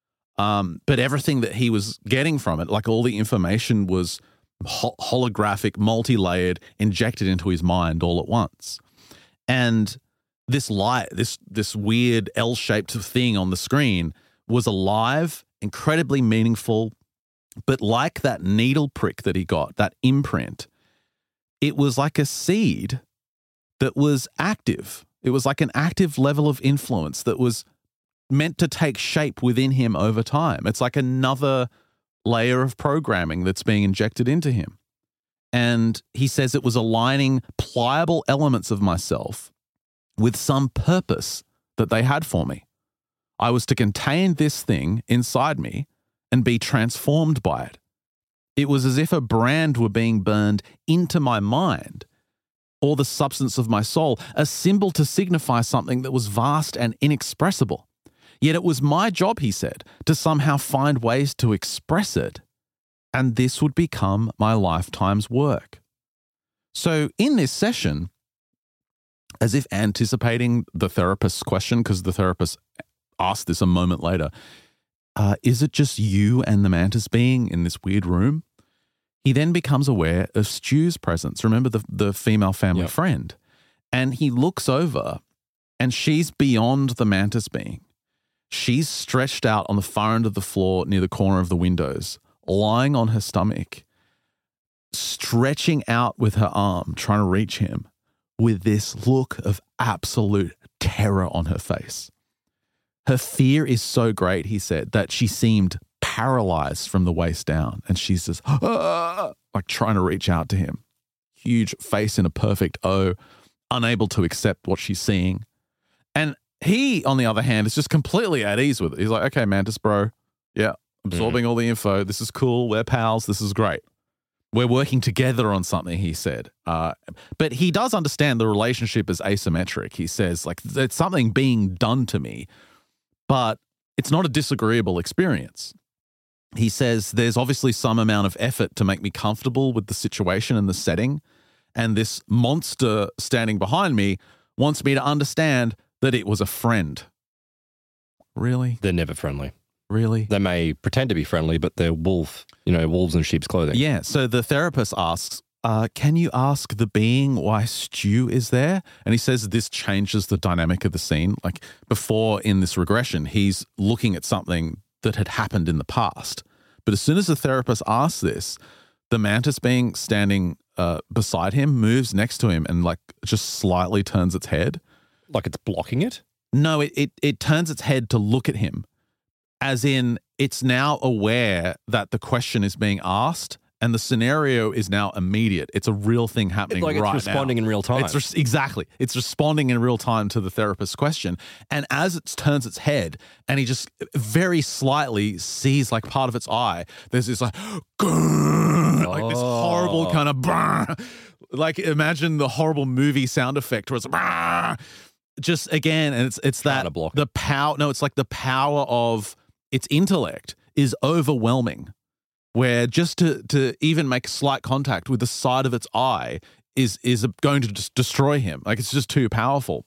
But everything that he was getting from it, like all the information was holographic, multi-layered, injected into his mind all at once. And this light, this weird L-shaped thing on the screen was alive, incredibly meaningful, but like that needle prick that he got, that imprint, it was like a seed that was active. It was like an active level of influence that was meant to take shape within him over time. It's like another layer of programming that's being injected into him. And he says it was aligning pliable elements of myself with some purpose that they had for me. I was to contain this thing inside me and be transformed by it. It was as if a brand were being burned into my mind or the substance of my soul, a symbol to signify something that was vast and inexpressible. Yet it was my job, he said, to somehow find ways to express it, and this would become my lifetime's work. So in this session, as if anticipating the therapist's question, because the therapist asked this a moment later, is it just you and the mantis being in this weird room? He then becomes aware of Stu's presence. Remember the female family friend? And he looks over and she's beyond the mantis being. She's stretched out on the far end of the floor near the corner of the windows, lying on her stomach, stretching out with her arm, trying to reach him with this look of absolute terror on her face. Her fear is so great, he said, that she seemed paralyzed from the waist down. And she's just like trying to reach out to him. Huge face in a perfect O, unable to accept what she's seeing. And he, on the other hand, is just completely at ease with it. He's like, okay, Mantis bro. Yeah, absorbing all the info. This is cool. We're pals. This is great. We're working together on something, he said. But he does understand the relationship is asymmetric. He says, like, there's something being done to me, but it's not a disagreeable experience. He says there's obviously some amount of effort to make me comfortable with the situation and the setting. And this monster standing behind me wants me to understand that it was a friend. Really? They're never friendly. Really? They may pretend to be friendly, but they're wolves in sheep's clothing. Yeah. So the therapist asks, can you ask the being why Stu is there? And he says this changes the dynamic of the scene. Like before in this regression, he's looking at something that had happened in the past. But as soon as the therapist asks this, the mantis being standing beside him moves next to him and like just slightly turns its head. Like it's blocking it? No, it turns its head to look at him, as in it's now aware that the question is being asked and the scenario is now immediate. It's a real thing happening right now. It's responding in real time. Exactly. It's responding in real time to the therapist's question. And as it turns its head and he just very slightly sees like part of its eye, there's this like, like this horrible kind of, like imagine the horrible movie sound effect where it's just again, and it's that the power. No, it's like the power of its intellect is overwhelming, where just to even make slight contact with the side of its eye is going to just destroy him. Like it's just too powerful.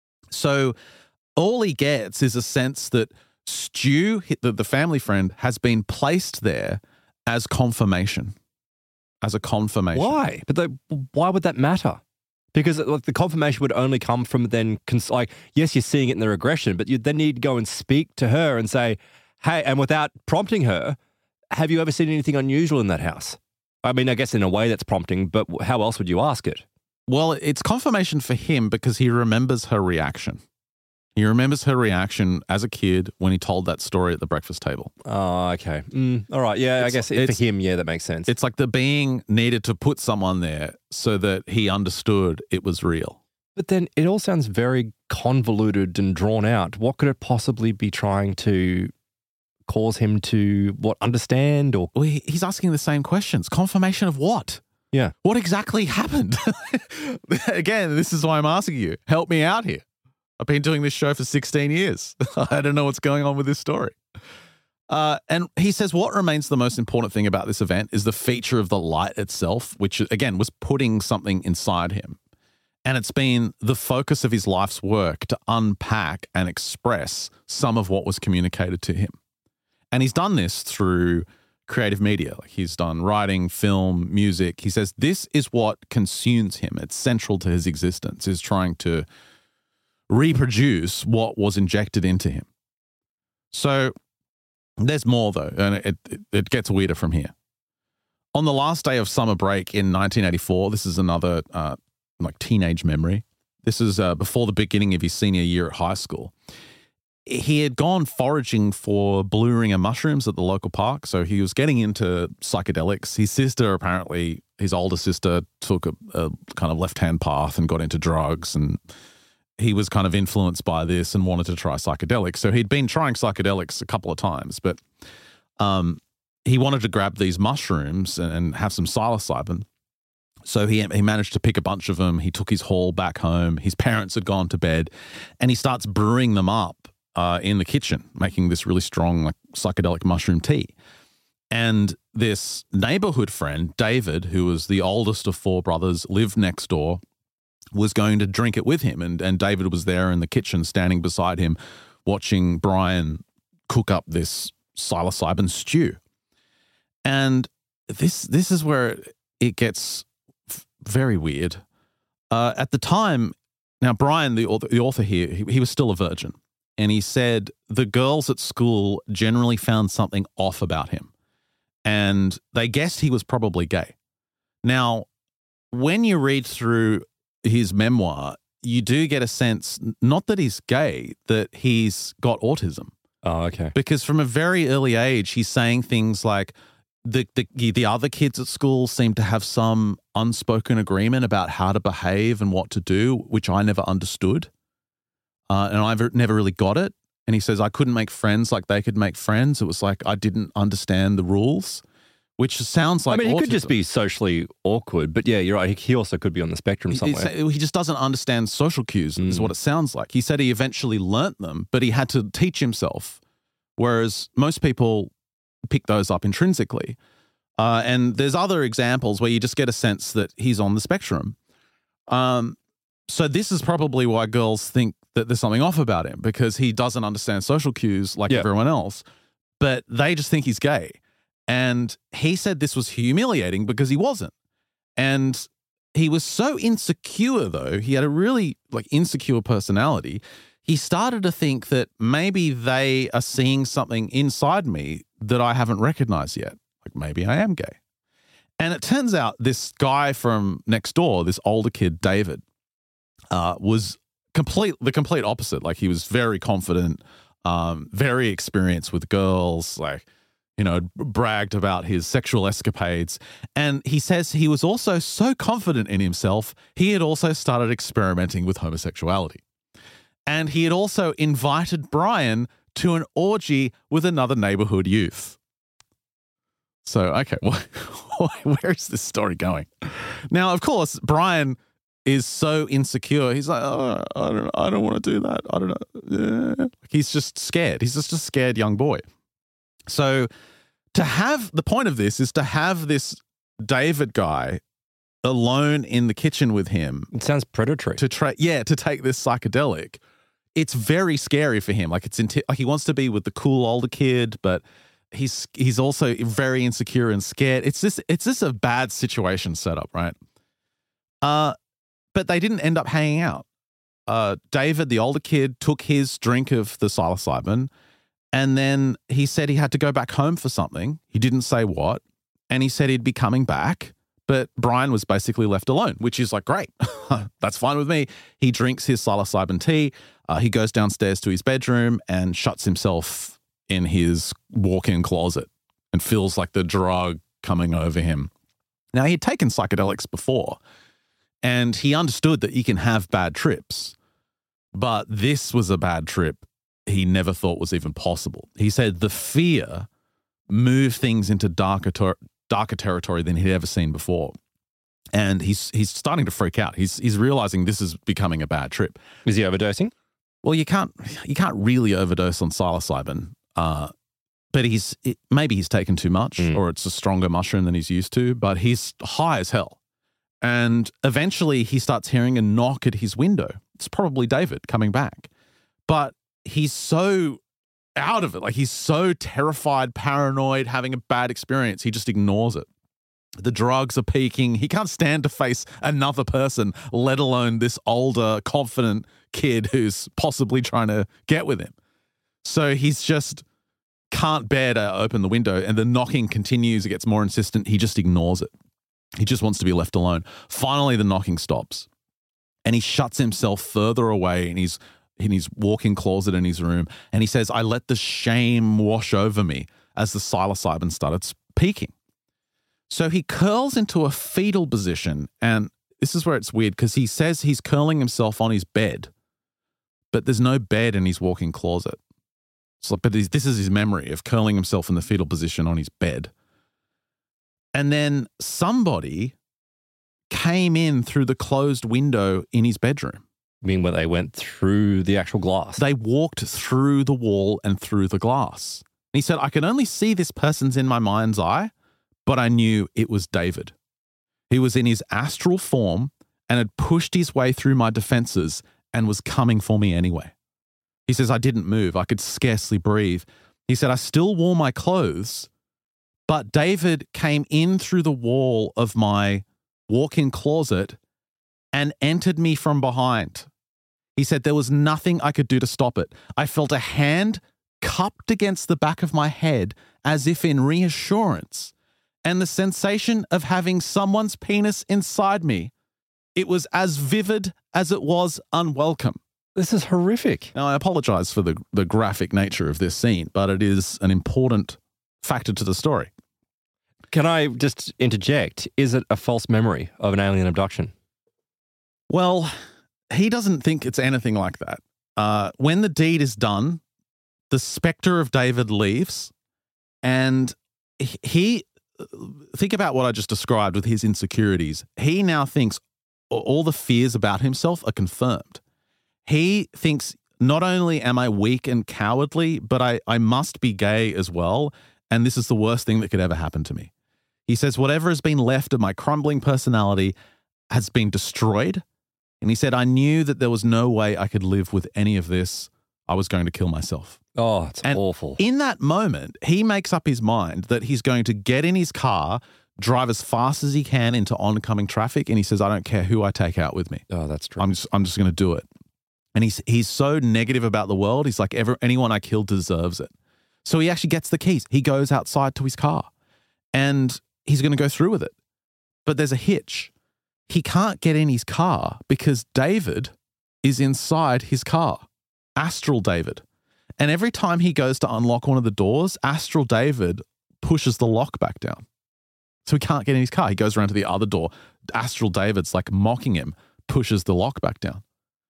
So all he gets is a sense that Stu, the family friend, has been placed there as confirmation, as a confirmation. Why? But why would that matter? Because like the confirmation would only come from then, like, yes, you're seeing it in the regression, but you then need to go and speak to her and say, hey, and without prompting her, have you ever seen anything unusual in that house? I mean, I guess in a way that's prompting, but how else would you ask it? Well, it's confirmation for him because he remembers her reaction. He remembers her reaction as a kid when he told that story at the breakfast table. Oh, okay. All right. Yeah, I guess for him, yeah, that makes sense. It's like the being needed to put someone there so that he understood it was real. But then it all sounds very convoluted and drawn out. What could it possibly be trying to cause him to, understand? Or well, he's asking the same questions. Confirmation of what? Yeah. What exactly happened? Again, this is why I'm asking you. Help me out here. I've been doing this show for 16 years. I don't know what's going on with this story. And he says what remains the most important thing about this event is the feature of the light itself, which, again, was putting something inside him. And it's been the focus of his life's work to unpack and express some of what was communicated to him. And he's done this through creative media. Like he's done writing, film, music. He says this is what consumes him. It's central to his existence, is trying to reproduce what was injected into him. So there's more though, and it gets weirder from here. On the last day of summer break in 1984, this is another like teenage memory. This is before the beginning of his senior year at high school. He had gone foraging for blue ringer mushrooms at the local park, so he was getting into psychedelics. His sister, apparently, his older sister, took a kind of left-hand path and got into drugs, and he was kind of influenced by this and wanted to try psychedelics. So he'd been trying psychedelics a couple of times, but he wanted to grab these mushrooms and have some psilocybin. So he managed to pick a bunch of them. He took his haul back home. His parents had gone to bed, and he starts brewing them up in the kitchen, making this really strong like psychedelic mushroom tea. And this neighborhood friend, David, who was the oldest of four brothers, lived next door, was going to drink it with him. And David was there in the kitchen standing beside him watching Brian cook up this psilocybin stew. And this is where it gets very weird. At the time, now Brian, the author here, he was still a virgin. And he said the girls at school generally found something off about him. And they guessed he was probably gay. Now, when you read through his memoir, you do get a sense, not that he's gay, that he's got autism. Oh, okay. Because from a very early age, he's saying things like the other kids at school seem to have some unspoken agreement about how to behave and what to do, which I never understood. And I never really got it. And he says, I couldn't make friends like they could make friends. It was like I didn't understand the rules, which sounds like I mean, autism. he could just be socially awkward. But yeah, you're right. He also could be on the spectrum somewhere. He just doesn't understand social cues is what it sounds like. He said he eventually learnt them, but he had to teach himself, whereas most people pick those up intrinsically. And there's other examples where you just get a sense that he's on the spectrum. So this is probably why girls think that there's something off about him because he doesn't understand social cues like everyone else, but they just think he's gay. And he said this was humiliating because he wasn't. And he was so insecure, though. He had a really insecure personality. He started to think that maybe they are seeing something inside me that I haven't recognized yet. Like maybe I am gay. And it turns out this guy from next door, this older kid, David, was the complete opposite. Like he was very confident, very experienced with girls, bragged about his sexual escapades. And he says he was also so confident in himself, he had also started experimenting with homosexuality. And he had also invited Brian to an orgy with another neighborhood youth. So, okay, where is this story going? Now, of course, Brian is so insecure. He's like, oh, I don't want to do that. I don't know. Yeah. He's just scared. He's just a scared young boy. So the point of this is to have this David guy alone in the kitchen with him. It sounds predatory. To take this psychedelic. It's very scary for him. Like he wants to be with the cool older kid, but he's also very insecure and scared. It's just a bad situation set up, right? But they didn't end up hanging out. David, the older kid, took his drink of the psilocybin, and then he said he had to go back home for something. He didn't say what, and he said he'd be coming back, but Brian was basically left alone, which is like, great. That's fine with me. He drinks his psilocybin tea. He goes downstairs to his bedroom and shuts himself in his walk-in closet and feels like the drug coming over him. Now, he'd taken psychedelics before, and he understood that you can have bad trips, but this was a bad trip he never thought was even possible. He said the fear moved things into darker territory than he'd ever seen before. And he's starting to freak out. He's realizing this is becoming a bad trip. Is he overdosing? Well, you can't really overdose on psilocybin, but maybe he's taken too much, or it's a stronger mushroom than he's used to. But he's high as hell, and eventually he starts hearing a knock at his window. It's probably David coming back, but he's so out of it, like he's so terrified, paranoid, having a bad experience. He just ignores it. The drugs are peaking. He can't stand to face another person, let alone this older, confident kid who's possibly trying to get with him. So he's just can't bear to open the window, and the knocking continues. It gets more insistent. He just ignores it. He just wants to be left alone. Finally, the knocking stops, and he shuts himself further away in his walk-in closet in his room, and he says, I let the shame wash over me as the psilocybin started peaking. So he curls into a fetal position, and this is where it's weird because he says he's curling himself on his bed, but there's no bed in his walk-in closet. But this is his memory of curling himself in the fetal position on his bed. And then somebody came in through the closed window in his bedroom. You mean when they went through the actual glass? They walked through the wall and through the glass. And he said, I could only see this person's in my mind's eye, but I knew it was David. He was in his astral form and had pushed his way through my defenses and was coming for me anyway. He says, I didn't move. I could scarcely breathe. He said, I still wore my clothes, but David came in through the wall of my walk-in closet and entered me from behind. He said, there was nothing I could do to stop it. I felt a hand cupped against the back of my head as if in reassurance, and the sensation of having someone's penis inside me. It was as vivid as it was unwelcome. This is horrific. Now, I apologize for the graphic nature of this scene, but it is an important factor to the story. Can I just interject? Is it a false memory of an alien abduction? Well, he doesn't think it's anything like that. When the deed is done, the specter of David leaves, and he think about what I just described with his insecurities. He now thinks all the fears about himself are confirmed. He thinks, not only am I weak and cowardly, but I must be gay as well, and this is the worst thing that could ever happen to me. He says, whatever has been left of my crumbling personality has been destroyed, And he said, I knew that there was no way I could live with any of this. I was going to kill myself. Oh, it's awful. In that moment, he makes up his mind that he's going to get in his car, drive as fast as he can into oncoming traffic, and he says, I don't care who I take out with me. Oh, that's true. I'm just going to do it. And he's so negative about the world. He's like, anyone I kill deserves it. So he actually gets the keys. He goes outside to his car and he's going to go through with it. But there's a hitch. He can't get in his car because David is inside his car, Astral David. And every time he goes to unlock one of the doors, Astral David pushes the lock back down. So he can't get in his car. He goes around to the other door. Astral David's like mocking him, pushes the lock back down.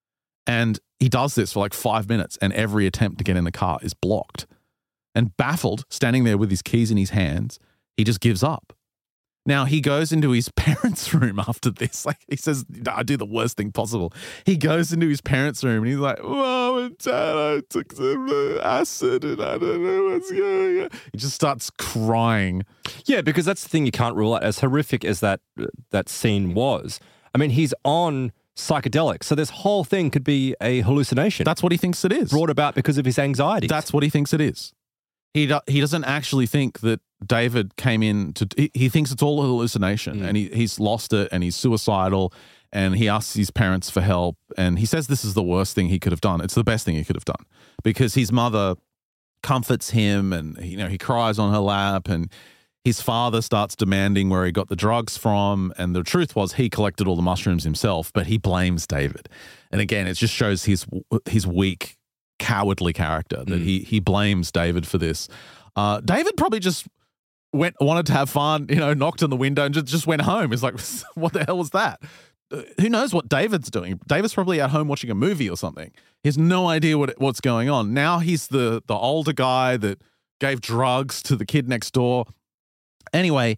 And he does this for like 5 minutes and every attempt to get in the car is blocked. And baffled, standing there with his keys in his hands, he just gives up. Now, he goes into his parents' room after this. Like, he says, I do the worst thing possible. He goes into his parents' room and he's like, Mom and Dad, I took some acid and I don't know what's going on. He just starts crying. Yeah, because that's the thing you can't rule out. As horrific as that scene was, I mean, he's on psychedelics, so this whole thing could be a hallucination. That's what he thinks it is. Brought about because of his anxieties. That's what he thinks it is. He doesn't actually think that David came in to... He thinks it's all a hallucination and he's lost it and he's suicidal and he asks his parents for help and he says this is the worst thing he could have done. It's the best thing he could have done because his mother comforts him and, he cries on her lap and his father starts demanding where he got the drugs from. And the truth was he collected all the mushrooms himself, but he blames David. And again, it just shows his weak, cowardly character that he blames David for this. David probably just wanted to have fun, knocked on the window and just went home. It's like, what the hell was that? Who knows what David's doing? David's probably at home watching a movie or something. He has no idea what's going on. Now he's the older guy that gave drugs to the kid next door. Anyway,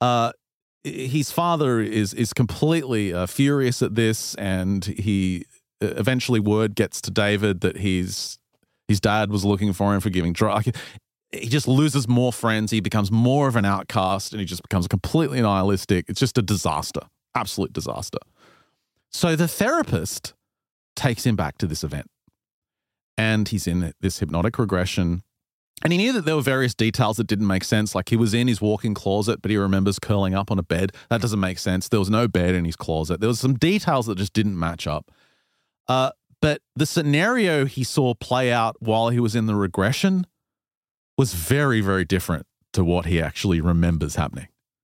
his father is completely furious at this, and he eventually word gets to David that his dad was looking for him for giving drugs. He just loses more friends. He becomes more of an outcast, and he just becomes completely nihilistic. It's just a disaster, absolute disaster. So the therapist takes him back to this event, and he's in this hypnotic regression. And he knew that there were various details that didn't make sense. Like he was in his walk-in closet, but he remembers curling up on a bed. That doesn't make sense. There was no bed in his closet. There was some details that just didn't match up. But the scenario he saw play out while he was in the regression was very, very different to what he actually remembers happening.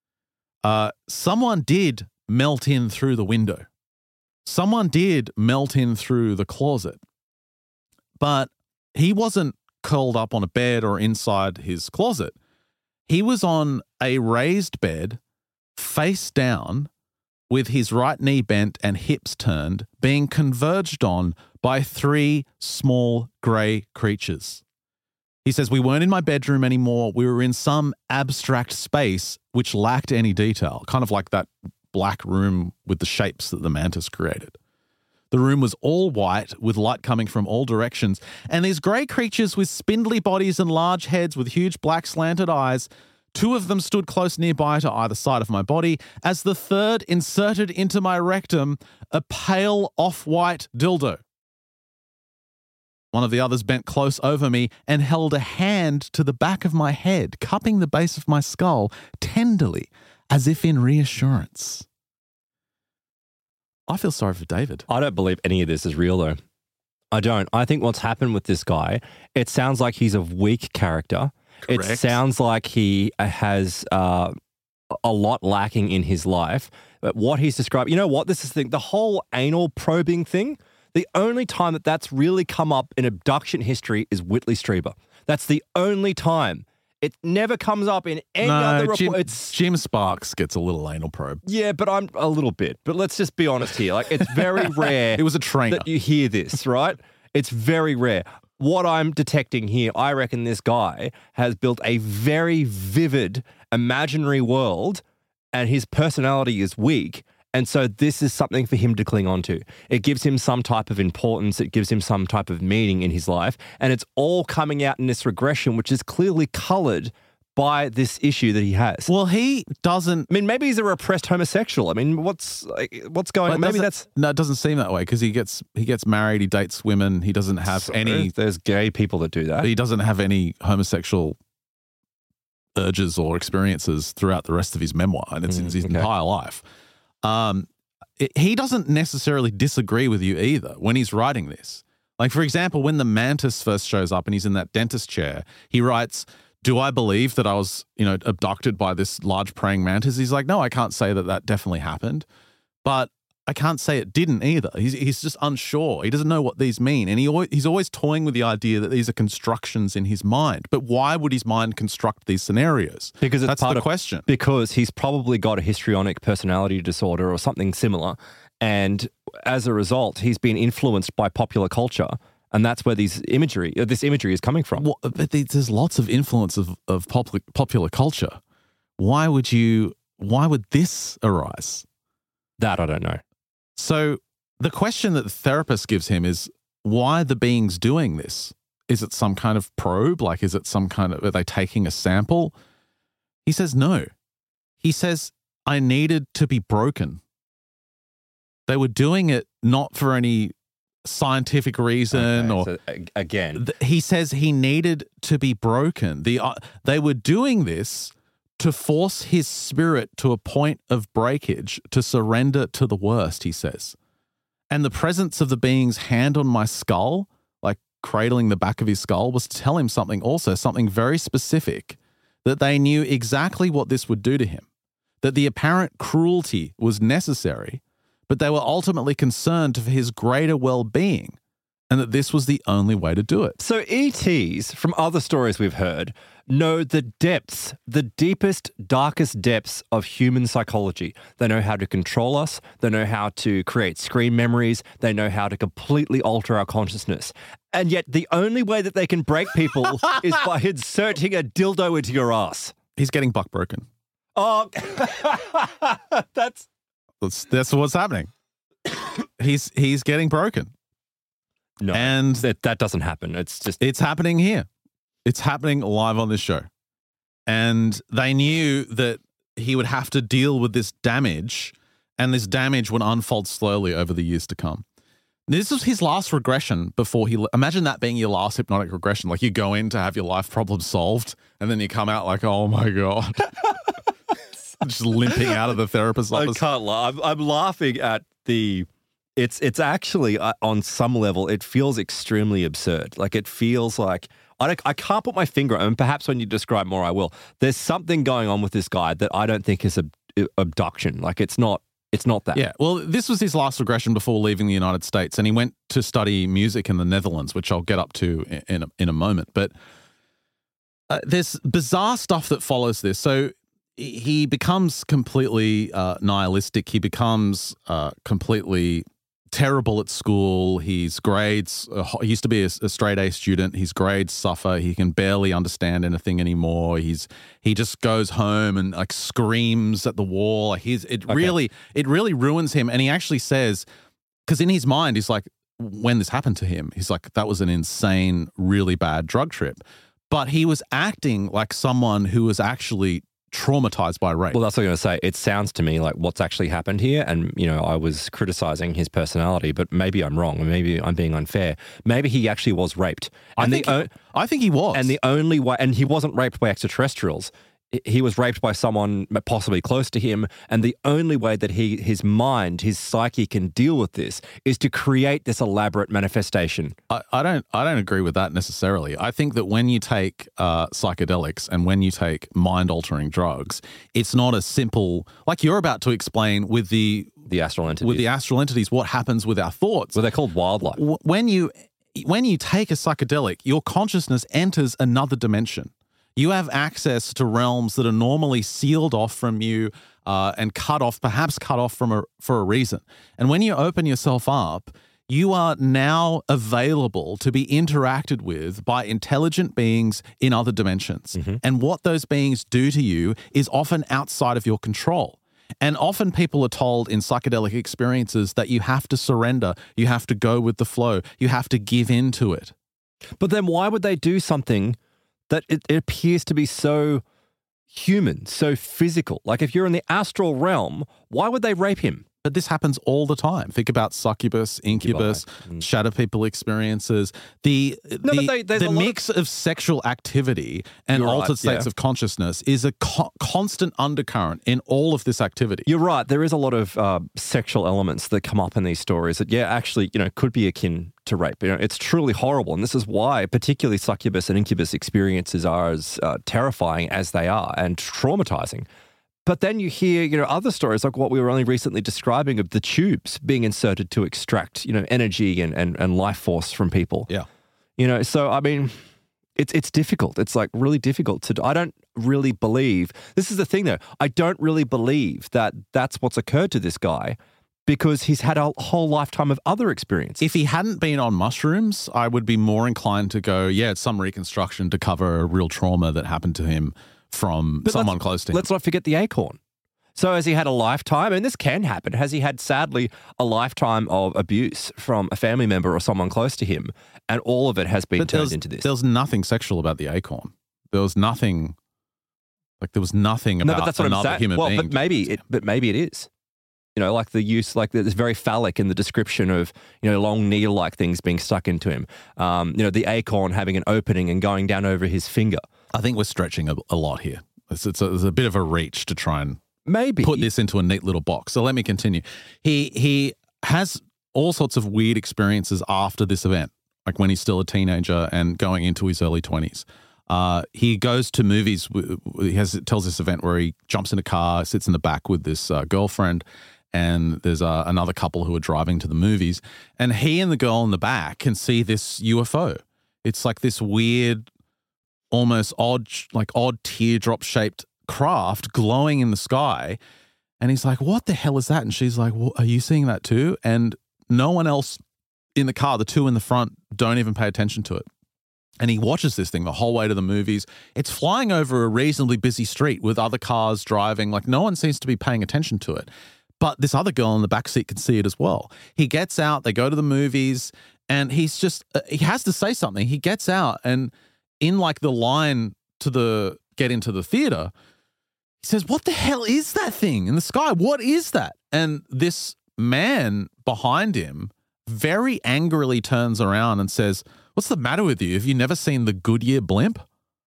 Someone did melt in through the window. Someone did melt in through the closet. But he wasn't curled up on a bed or inside his closet. He was on a raised bed, face down, with his right knee bent and hips turned, being converged on by 3 small grey creatures. He says, we weren't in my bedroom anymore. We were in some abstract space which lacked any detail, kind of like that black room with the shapes that the mantis created. The room was all white with light coming from all directions, and these grey creatures with spindly bodies and large heads with huge black slanted eyes, 2 of them stood close nearby to either side of my body, as the third inserted into my rectum a pale off-white dildo. One of the others bent close over me and held a hand to the back of my head, cupping the base of my skull tenderly, as if in reassurance. I feel sorry for David. I don't believe any of this is real, though. I don't. I think what's happened with this guy, it sounds like he's a weak character. Correct. It sounds like he has a lot lacking in his life. But what he's described, you know what? This is the whole anal probing thing. The only time that's really come up in abduction history is Whitley Strieber. That's the only time. It never comes up in any other report. Jim Sparks gets a little anal probe. Yeah, but I'm a little bit. But let's just be honest here. Like, it's very rare. It was a trainer. That you hear this, right? It's very rare. What I'm detecting here, I reckon this guy has built a very vivid imaginary world, and his personality is weak. And so this is something for him to cling on to. It gives him some type of importance. It gives him some type of meaning in his life. And it's all coming out in this regression, which is clearly colored by this issue that he has. Well, he doesn't. I mean, maybe he's a repressed homosexual. I mean, what's going on? Maybe that's no. It doesn't seem that way because he gets married. He dates women. He doesn't have any. There's gay people that do that. He doesn't have any homosexual urges or experiences throughout the rest of his memoir, and it's his entire life. He doesn't necessarily disagree with you either when he's writing this. Like, for example, when the mantis first shows up and he's in that dentist chair, he writes, "Do I believe that I was, abducted by this large praying mantis?" He's like, "No, I can't say that definitely happened, but I can't say it didn't either." He's just unsure. He doesn't know what these mean, and he's always toying with the idea that these are constructions in his mind. But why would his mind construct these scenarios? Because that's the question. Because he's probably got a histrionic personality disorder or something similar, and as a result, he's been influenced by popular culture. And that's where this imagery is coming from. Well, but there's lots of influence of popular culture. Why would this arise? That I don't know. So the question that the therapist gives him is, why are the beings doing this? Is it some kind of probe? Like, is it are they taking a sample? He says no. He says, I needed to be broken. They were doing it not for any scientific reason he says he needed to be broken. They were doing this to force his spirit to a point of breakage, to surrender to the worst, he says. And the presence of the being's hand on my skull, like cradling the back of his skull, was to tell him something very specific, that they knew exactly what this would do to him, that the apparent cruelty was necessary, but they were ultimately concerned for his greater well-being, and that this was the only way to do it. So ETs, from other stories we've heard, know the depths, the deepest, darkest depths of human psychology. They know how to control us. They know how to create screen memories. They know how to completely alter our consciousness. And yet the only way that they can break people is by inserting a dildo into your ass. He's getting buck broken. Oh, that's what's happening. He's getting broken. No, and that doesn't happen. It's happening here. It's happening live on this show. And they knew that he would have to deal with this damage, and this damage would unfold slowly over the years to come. This was his last regression before imagine that being your last hypnotic regression. Like, you go in to have your life problem solved, and then you come out like, oh my God. Just limping out of the therapist's office. I can't laugh. I'm laughing at it's actually, on some level, it feels extremely absurd. Like, it feels like, I can't put my finger on it, and perhaps when you describe more, I will. There's something going on with this guy that I don't think is abduction. Like, it's not that. Yeah, well, this was his last regression before leaving the United States, and he went to study music in the Netherlands, which I'll get up to in a moment. But there's bizarre stuff that follows this. So he becomes completely nihilistic. He becomes completely terrible at school. His grades, he used to be a straight A student. His grades suffer. He can barely understand anything anymore. He just goes home and like screams at the wall. It really ruins him. And he actually says, because in his mind, he's like, when this happened to him, he's like, that was an insane, really bad drug trip. But he was acting like someone who was actually traumatized by rape. Well, that's what I'm going to say. It sounds to me like what's actually happened here. And, I was criticizing his personality, but maybe I'm wrong. Or maybe I'm being unfair. Maybe he actually was raped. I think he was. And the only way, and he wasn't raped by extraterrestrials. He was raped by someone possibly close to him, and the only way that his mind, his psyche can deal with this is to create this elaborate manifestation. I don't agree with that necessarily. I think that when you take psychedelics and when you take mind-altering drugs, it's not a simple, like you're about to explain with the astral entities. With the astral entities, what happens with our thoughts. Well, they're called wildlife. When you take a psychedelic, your consciousness enters another dimension. You have access to realms that are normally sealed off from you and perhaps cut off for a reason. And when you open yourself up, you are now available to be interacted with by intelligent beings in other dimensions. Mm-hmm. And what those beings do to you is often outside of your control. And often people are told in psychedelic experiences that you have to surrender, you have to go with the flow, you have to give in to it. But then why would they do something that it appears to be so human, so physical. Like if you're in the astral realm, why would they rape him? But this happens all the time. Think about succubus, incubus, shadow people experiences. The mix of sexual activity and altered states of consciousness is a constant undercurrent in all of this activity. You're right. There is a lot of sexual elements that come up in these stories that, actually, could be akin to rape. It's truly horrible. And this is why particularly succubus and incubus experiences are as terrifying as they are and traumatizing. But then you hear, other stories like what we were only recently describing of the tubes being inserted to extract, energy and life force from people. Yeah. So, I mean, it's difficult. It's like really difficult to do. I don't really believe, this is the thing though, I don't really believe that that's what's occurred to this guy because he's had a whole lifetime of other experiences. If he hadn't been on mushrooms, I would be more inclined to go, it's some reconstruction to cover a real trauma that happened to him from someone close to him. Let's not forget the acorn. So has he had a lifetime, and this can happen, has he had, sadly, a lifetime of abuse from a family member or someone close to him, and all of it has been turned into this? There was nothing sexual about the acorn. There was nothing about another human being. But maybe it is. Like the use, like it's very phallic in the description of, long needle-like things being stuck into him. The acorn having an opening and going down over his finger. I think we're stretching a lot here. It's a bit of a reach to try and maybe put this into a neat little box. So let me continue. He has all sorts of weird experiences after this event, like when he's still a teenager and going into his early 20s. He goes to movies. Tells this event where he jumps in a car, sits in the back with this girlfriend, and there's another couple who are driving to the movies, and he and the girl in the back can see this UFO. It's like this weird, almost odd teardrop shaped craft glowing in the sky. And he's like, what the hell is that? And she's like, well, are you seeing that too? And no one else in the car, the two in the front, don't even pay attention to it. And he watches this thing the whole way to the movies. It's flying over a reasonably busy street with other cars driving. Like no one seems to be paying attention to it. But this other girl in the backseat can see it as well. He gets out, they go to the movies, and he's just, he has to say something. He gets out and in like the line to get into the theater, he says, what the hell is that thing in the sky? What is that? And this man behind him very angrily turns around and says, what's the matter with you? Have you never seen the Goodyear blimp?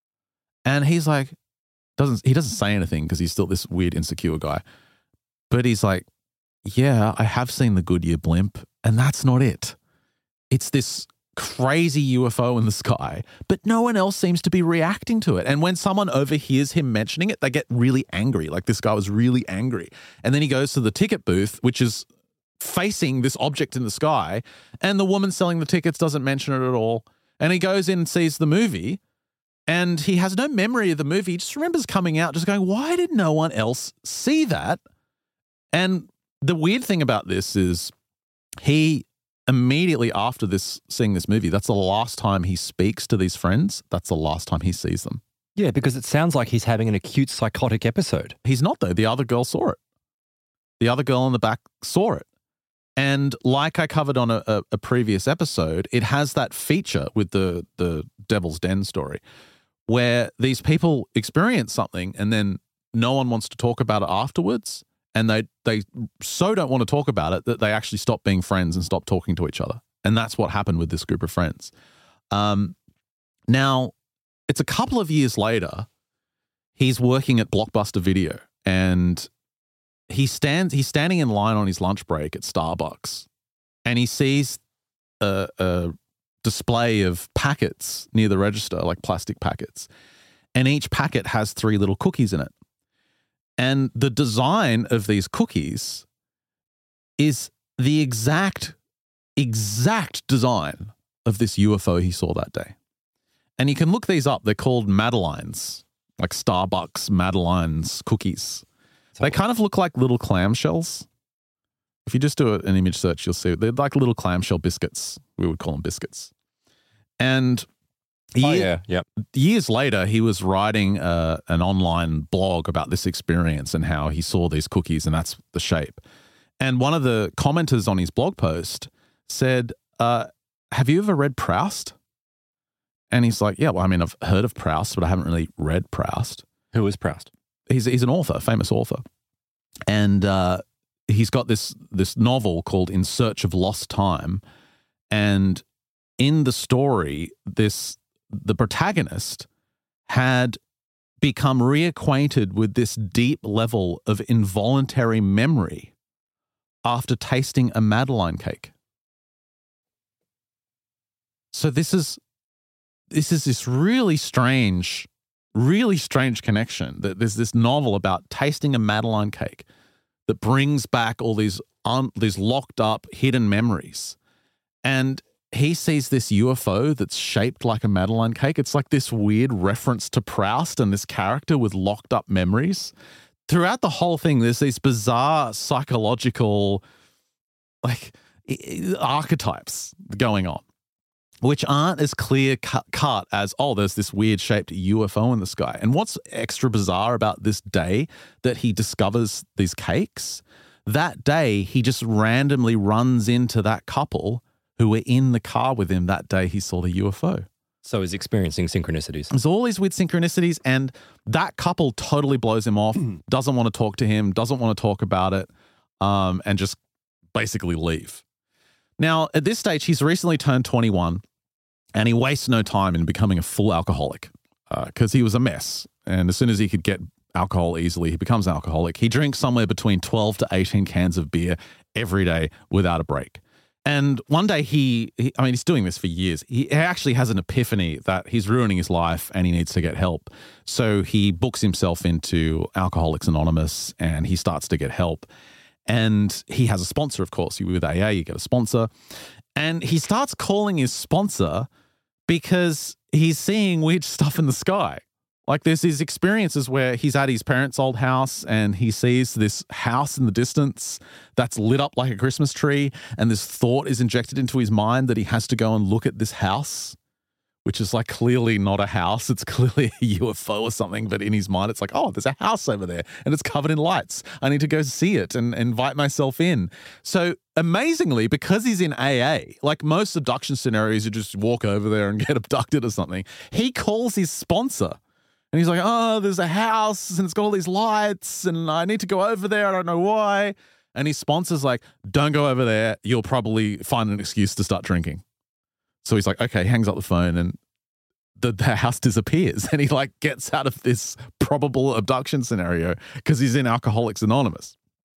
And he's like, he doesn't say anything because he's still this weird, insecure guy. But he's like, yeah, I have seen the Goodyear blimp, and that's not it. It's this crazy UFO in the sky, but no one else seems to be reacting to it. And when someone overhears him mentioning it, they get really angry. Like this guy was really angry. And then he goes to the ticket booth, which is facing this object in the sky, and the woman selling the tickets doesn't mention it at all. And he goes in and sees the movie, and he has no memory of the movie. He just remembers coming out just going, why did no one else see that? And the weird thing about this is he immediately after seeing this movie, that's the last time he speaks to these friends. That's the last time he sees them. Yeah, because it sounds like he's having an acute psychotic episode. He's not, though. The other girl saw it. The other girl in the back saw it. And like I covered on a previous episode, it has that feature with the Devil's Den story where these people experience something and then no one wants to talk about it afterwards. And they so don't want to talk about it that they actually stop being friends and stop talking to each other. And that's what happened with this group of friends. Now, it's a couple of years later, he's working at Blockbuster Video and he's standing in line on his lunch break at Starbucks and he sees a display of packets near the register, like plastic packets. And each packet has 3 little cookies in it. And the design of these cookies is the exact design of this UFO he saw that day. And you can look these up. They're called Madeleines, like Starbucks Madeleines cookies. They kind of look like little clamshells. If you just do an image search, you'll see they're like little clamshell biscuits. We would call them biscuits. And years later, he was writing an online blog about this experience and how he saw these cookies and that's the shape. And one of the commenters on his blog post said, have you ever read Proust? And he's like, yeah, well, I mean, I've heard of Proust, but I haven't really read Proust. Who is Proust? He's an author, a famous author. And he's got this novel called In Search of Lost Time. And in the story, the protagonist had become reacquainted with this deep level of involuntary memory after tasting a Madeleine cake. So this is this really strange connection, that there's this novel about tasting a Madeleine cake that brings back all these locked up hidden memories. And he sees this UFO that's shaped like a Madeleine cake. It's like this weird reference to Proust and this character with locked up memories. Throughout the whole thing, there's these bizarre psychological archetypes going on, which aren't as clear cut as, oh, there's this weird shaped UFO in the sky. And what's extra bizarre about this day that he discovers these cakes, that day he just randomly runs into that couple who were in the car with him that day he saw the UFO. So he's experiencing synchronicities. There's all these weird synchronicities, and that couple totally blows him off, doesn't want to talk to him, doesn't want to talk about it, and just basically leave. Now, at this stage, he's recently turned 21, and he wastes no time in becoming a full alcoholic because he was a mess. And as soon as he could get alcohol easily, he becomes an alcoholic. He drinks somewhere between 12 to 18 cans of beer every day without a break. And one day he's doing this for years. He actually has an epiphany that he's ruining his life and he needs to get help. So he books himself into Alcoholics Anonymous and he starts to get help. And he has a sponsor, of course. With AA, you get a sponsor. And he starts calling his sponsor because he's seeing weird stuff in the sky. Like there's these experiences where he's at his parents' old house and he sees this house in the distance that's lit up like a Christmas tree, and this thought is injected into his mind that he has to go and look at this house, which is like clearly not a house. It's clearly a UFO or something, but in his mind it's like, oh, there's a house over there and it's covered in lights. I need to go see it and invite myself in. So amazingly, because he's in AA, like most abduction scenarios, you just walk over there and get abducted or something, he calls his sponsor. And he's like, oh, there's a house and it's got all these lights and I need to go over there. I don't know why. And his sponsor's like, don't go over there. You'll probably find an excuse to start drinking. So he's like, okay, hangs up the phone and the house disappears. And he like gets out of this probable abduction scenario because he's in Alcoholics Anonymous.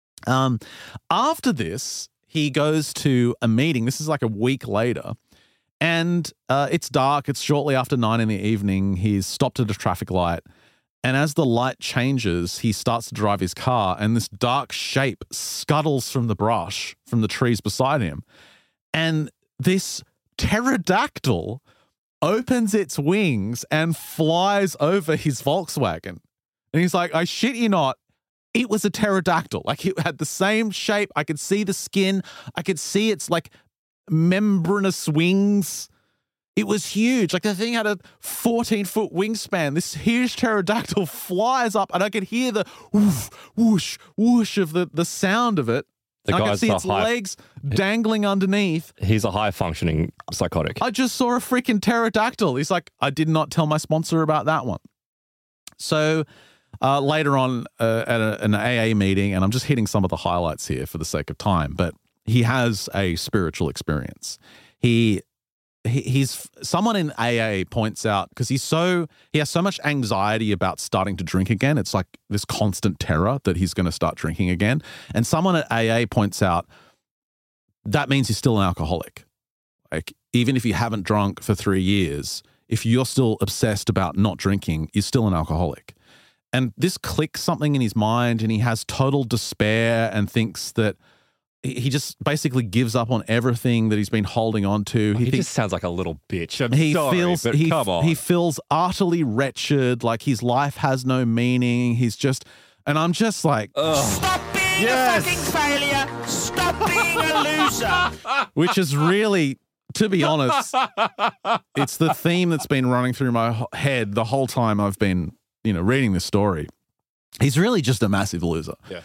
After this, he goes to a meeting. This is like a week later. And it's dark. It's shortly after 9 p.m. He's stopped at a traffic light. And as the light changes, he starts to drive his car. And this dark shape scuttles from the brush from the trees beside him. And this pterodactyl opens its wings and flies over his Volkswagen. And he's like, I shit you not, it was a pterodactyl. Like it had the same shape. I could see the skin. I could see its like membranous wings. It was huge. Like the thing had a 14-foot wingspan. This huge pterodactyl flies up and I could hear the whoosh, whoosh, whoosh of the sound of it. I could see its legs dangling underneath. He's a high-functioning psychotic. I just saw a freaking pterodactyl. He's like, I did not tell my sponsor about that one. So later on at an AA meeting, and I'm just hitting some of the highlights here for the sake of time, but he has a spiritual experience. He's someone in AA points out, because he has so much anxiety about starting to drink again. It's like this constant terror that he's going to start drinking again. And someone at AA points out that means he's still an alcoholic. Like even if you haven't drunk for 3 years, if you're still obsessed about not drinking, you're still an alcoholic. And this clicks something in his mind, and he has total despair and thinks that he just basically gives up on everything that he's been holding on to. He just sounds like a little bitch. Come on. He feels utterly wretched, like his life has no meaning. And I'm just like, stop being a fucking failure. Stop being a loser. Which is really, to be honest, it's the theme that's been running through my head the whole time I've been, reading this story. He's really just a massive loser. Yeah.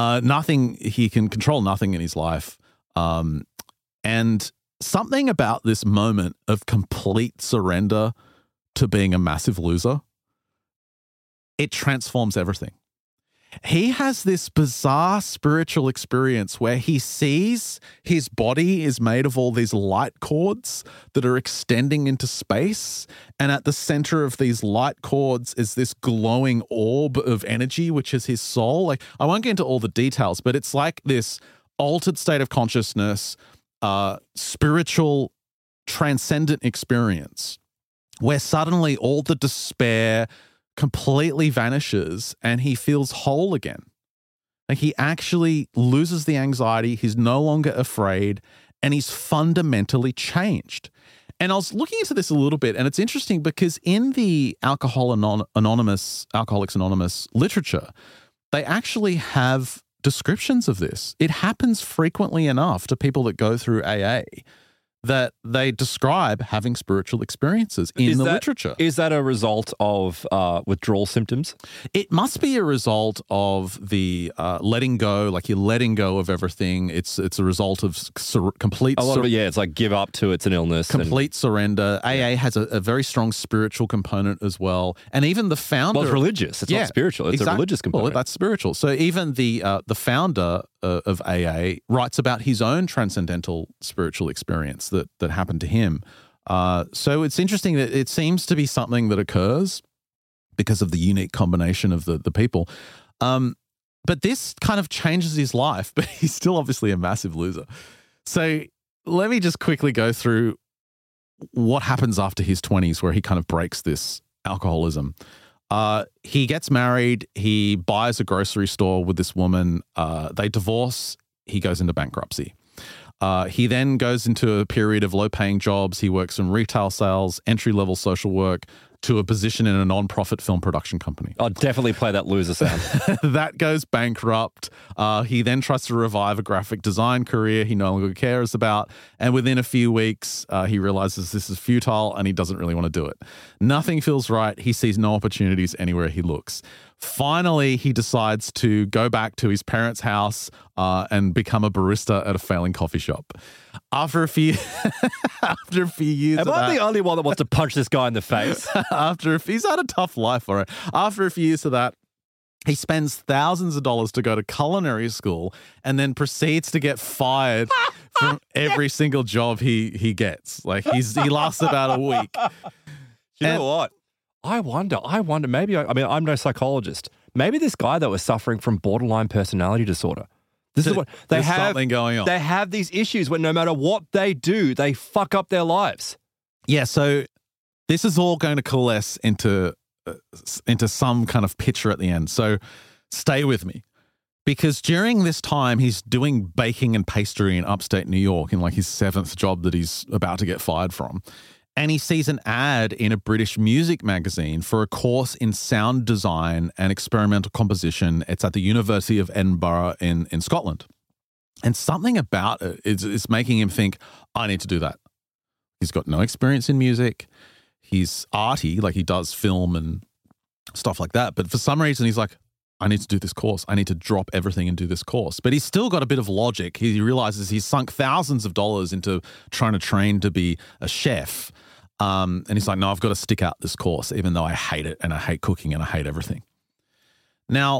He can control nothing in his life. And something about this moment of complete surrender to being a massive loser it transforms everything. He has this bizarre spiritual experience where he sees his body is made of all these light cords that are extending into space. And at the center of these light cords is this glowing orb of energy, which is his soul. Like, I won't get into all the details, but it's like this altered state of consciousness, spiritual, transcendent experience where suddenly all the despair completely vanishes and he feels whole again. Like, he actually loses the anxiety. He's no longer afraid and he's fundamentally changed. And I was looking into this a little bit, and it's interesting because in the Alcoholics Anonymous literature, they actually have descriptions of this. It happens frequently enough to people that go through AA that they describe having spiritual experiences in the literature. Is that a result of withdrawal symptoms? It must be a result of the letting go, like you're letting go of everything. It's a result of complete... A lot of it, it's like give up to it's an illness. Complete surrender. AA has a very strong spiritual component as well. And even the founder... Well, it's religious. It's not spiritual. It's a religious component. Well, that's spiritual. So even the founder of AA writes about his own transcendental spiritual experience that happened to him. So it's interesting that it seems to be something that occurs because of the unique combination of the people. But this kind of changes his life, but he's still obviously a massive loser. So let me just quickly go through what happens after his 20s where he kind of breaks this alcoholism. He gets married. He buys a grocery store with this woman. They divorce. He goes into bankruptcy. He then goes into a period of low-paying jobs. He works in retail sales, entry-level social work, to a position in a non-profit film production company. I'll definitely play that loser sound. That goes bankrupt. He then tries to revive a graphic design career he no longer cares about. And within a few weeks, he realizes this is futile and he doesn't really want to do it. Nothing feels right. He sees no opportunities anywhere he looks. Finally, he decides to go back to his parents' house and become a barista at a failing coffee shop. After a few years Am I the only one that wants to punch this guy in the face? He's had a tough life, all right. After a few years of that, he spends thousands of dollars to go to culinary school and then proceeds to get fired from every single job he gets. Like he lasts about a week. You know what? I wonder, maybe, I'm no psychologist. Maybe this guy that was suffering from borderline personality disorder. This is what they have. Something going on. They have these issues where no matter what they do, they fuck up their lives. Yeah, so this is all going to coalesce into some kind of picture at the end. So stay with me. Because during this time, he's doing baking and pastry in upstate New York in like his 7th job that he's about to get fired from. And he sees an ad in a British music magazine for a course in sound design and experimental composition. It's at the University of Edinburgh in Scotland. And something about it is making him think, I need to do that. He's got no experience in music. He's arty, like he does film and stuff like that. But for some reason, he's like, I need to do this course. I need to drop everything and do this course. But he's still got a bit of logic. He realizes he's sunk thousands of dollars into trying to train to be a chef. And he's like, no, I've got to stick out this course, even though I hate it and I hate cooking and I hate everything. Now,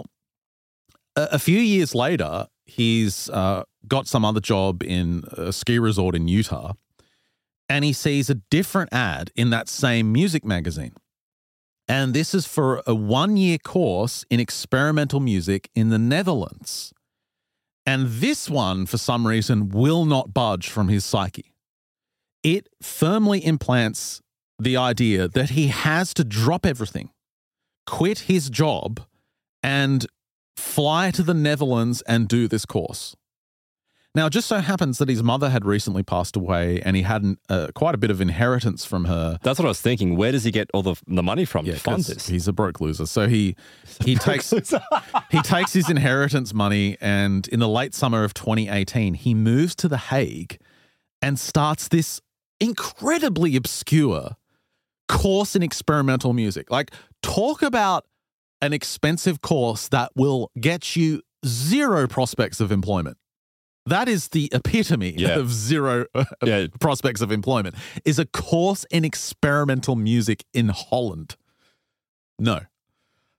a few years later, he's got some other job in a ski resort in Utah, and he sees a different ad in that same music magazine. And this is for a 1-year course in experimental music in the Netherlands. And this one, for some reason, will not budge from his psyche. It firmly implants the idea that he has to drop everything, quit his job, and fly to the Netherlands and do this course. Now, it just so happens that his mother had recently passed away and he had quite a bit of inheritance from her. That's what I was thinking. Where does he get all the money from to fund this? He's a broke loser. So he takes his inheritance money, and in the late summer of 2018, he moves to The Hague and starts this incredibly obscure course in experimental music. Like, talk about an expensive course that will get you zero prospects of employment. That is the epitome of zero prospects of employment, is a course in experimental music in Holland. No.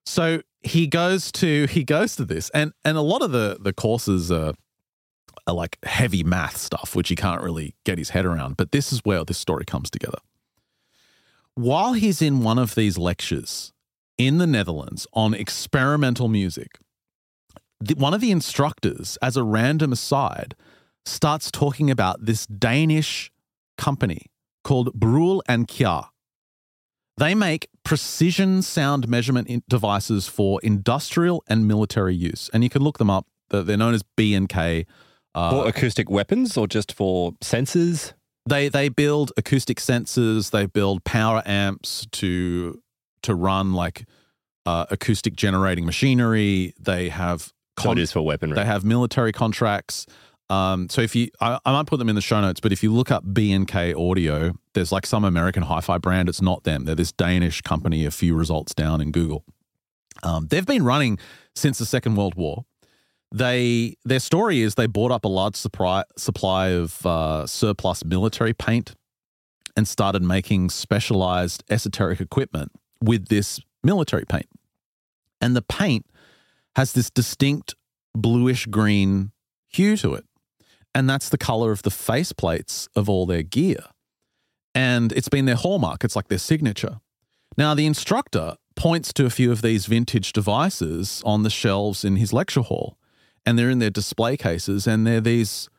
So he goes to this, and a lot of the courses are like heavy math stuff, which he can't really get his head around. But this is where this story comes together. While he's in one of these lectures in the Netherlands on experimental music, one of the instructors, as a random aside, starts talking about this Danish company called Brüel & Kjær. They make precision sound measurement devices for industrial and military use. And you can look them up. They're known as B&K. For acoustic weapons or just for sensors? They build acoustic sensors. They build power amps to run like acoustic generating machinery. They have So it is for weaponry. They have military contracts. So if you, I might put them in the show notes, but if you look up B&K Audio, there's like some American hi-fi brand. It's not them. They're this Danish company a few results down in Google. They've been running since the Second World War. Their story is they bought up a large supply of surplus military paint and started making specialized esoteric equipment with this military paint. And the paint has this distinct bluish-green hue to it. And that's the color of the faceplates of all their gear. And it's been their hallmark. It's like their signature. Now, the instructor points to a few of these vintage devices on the shelves in his lecture hall. And they're in their display cases, and they're these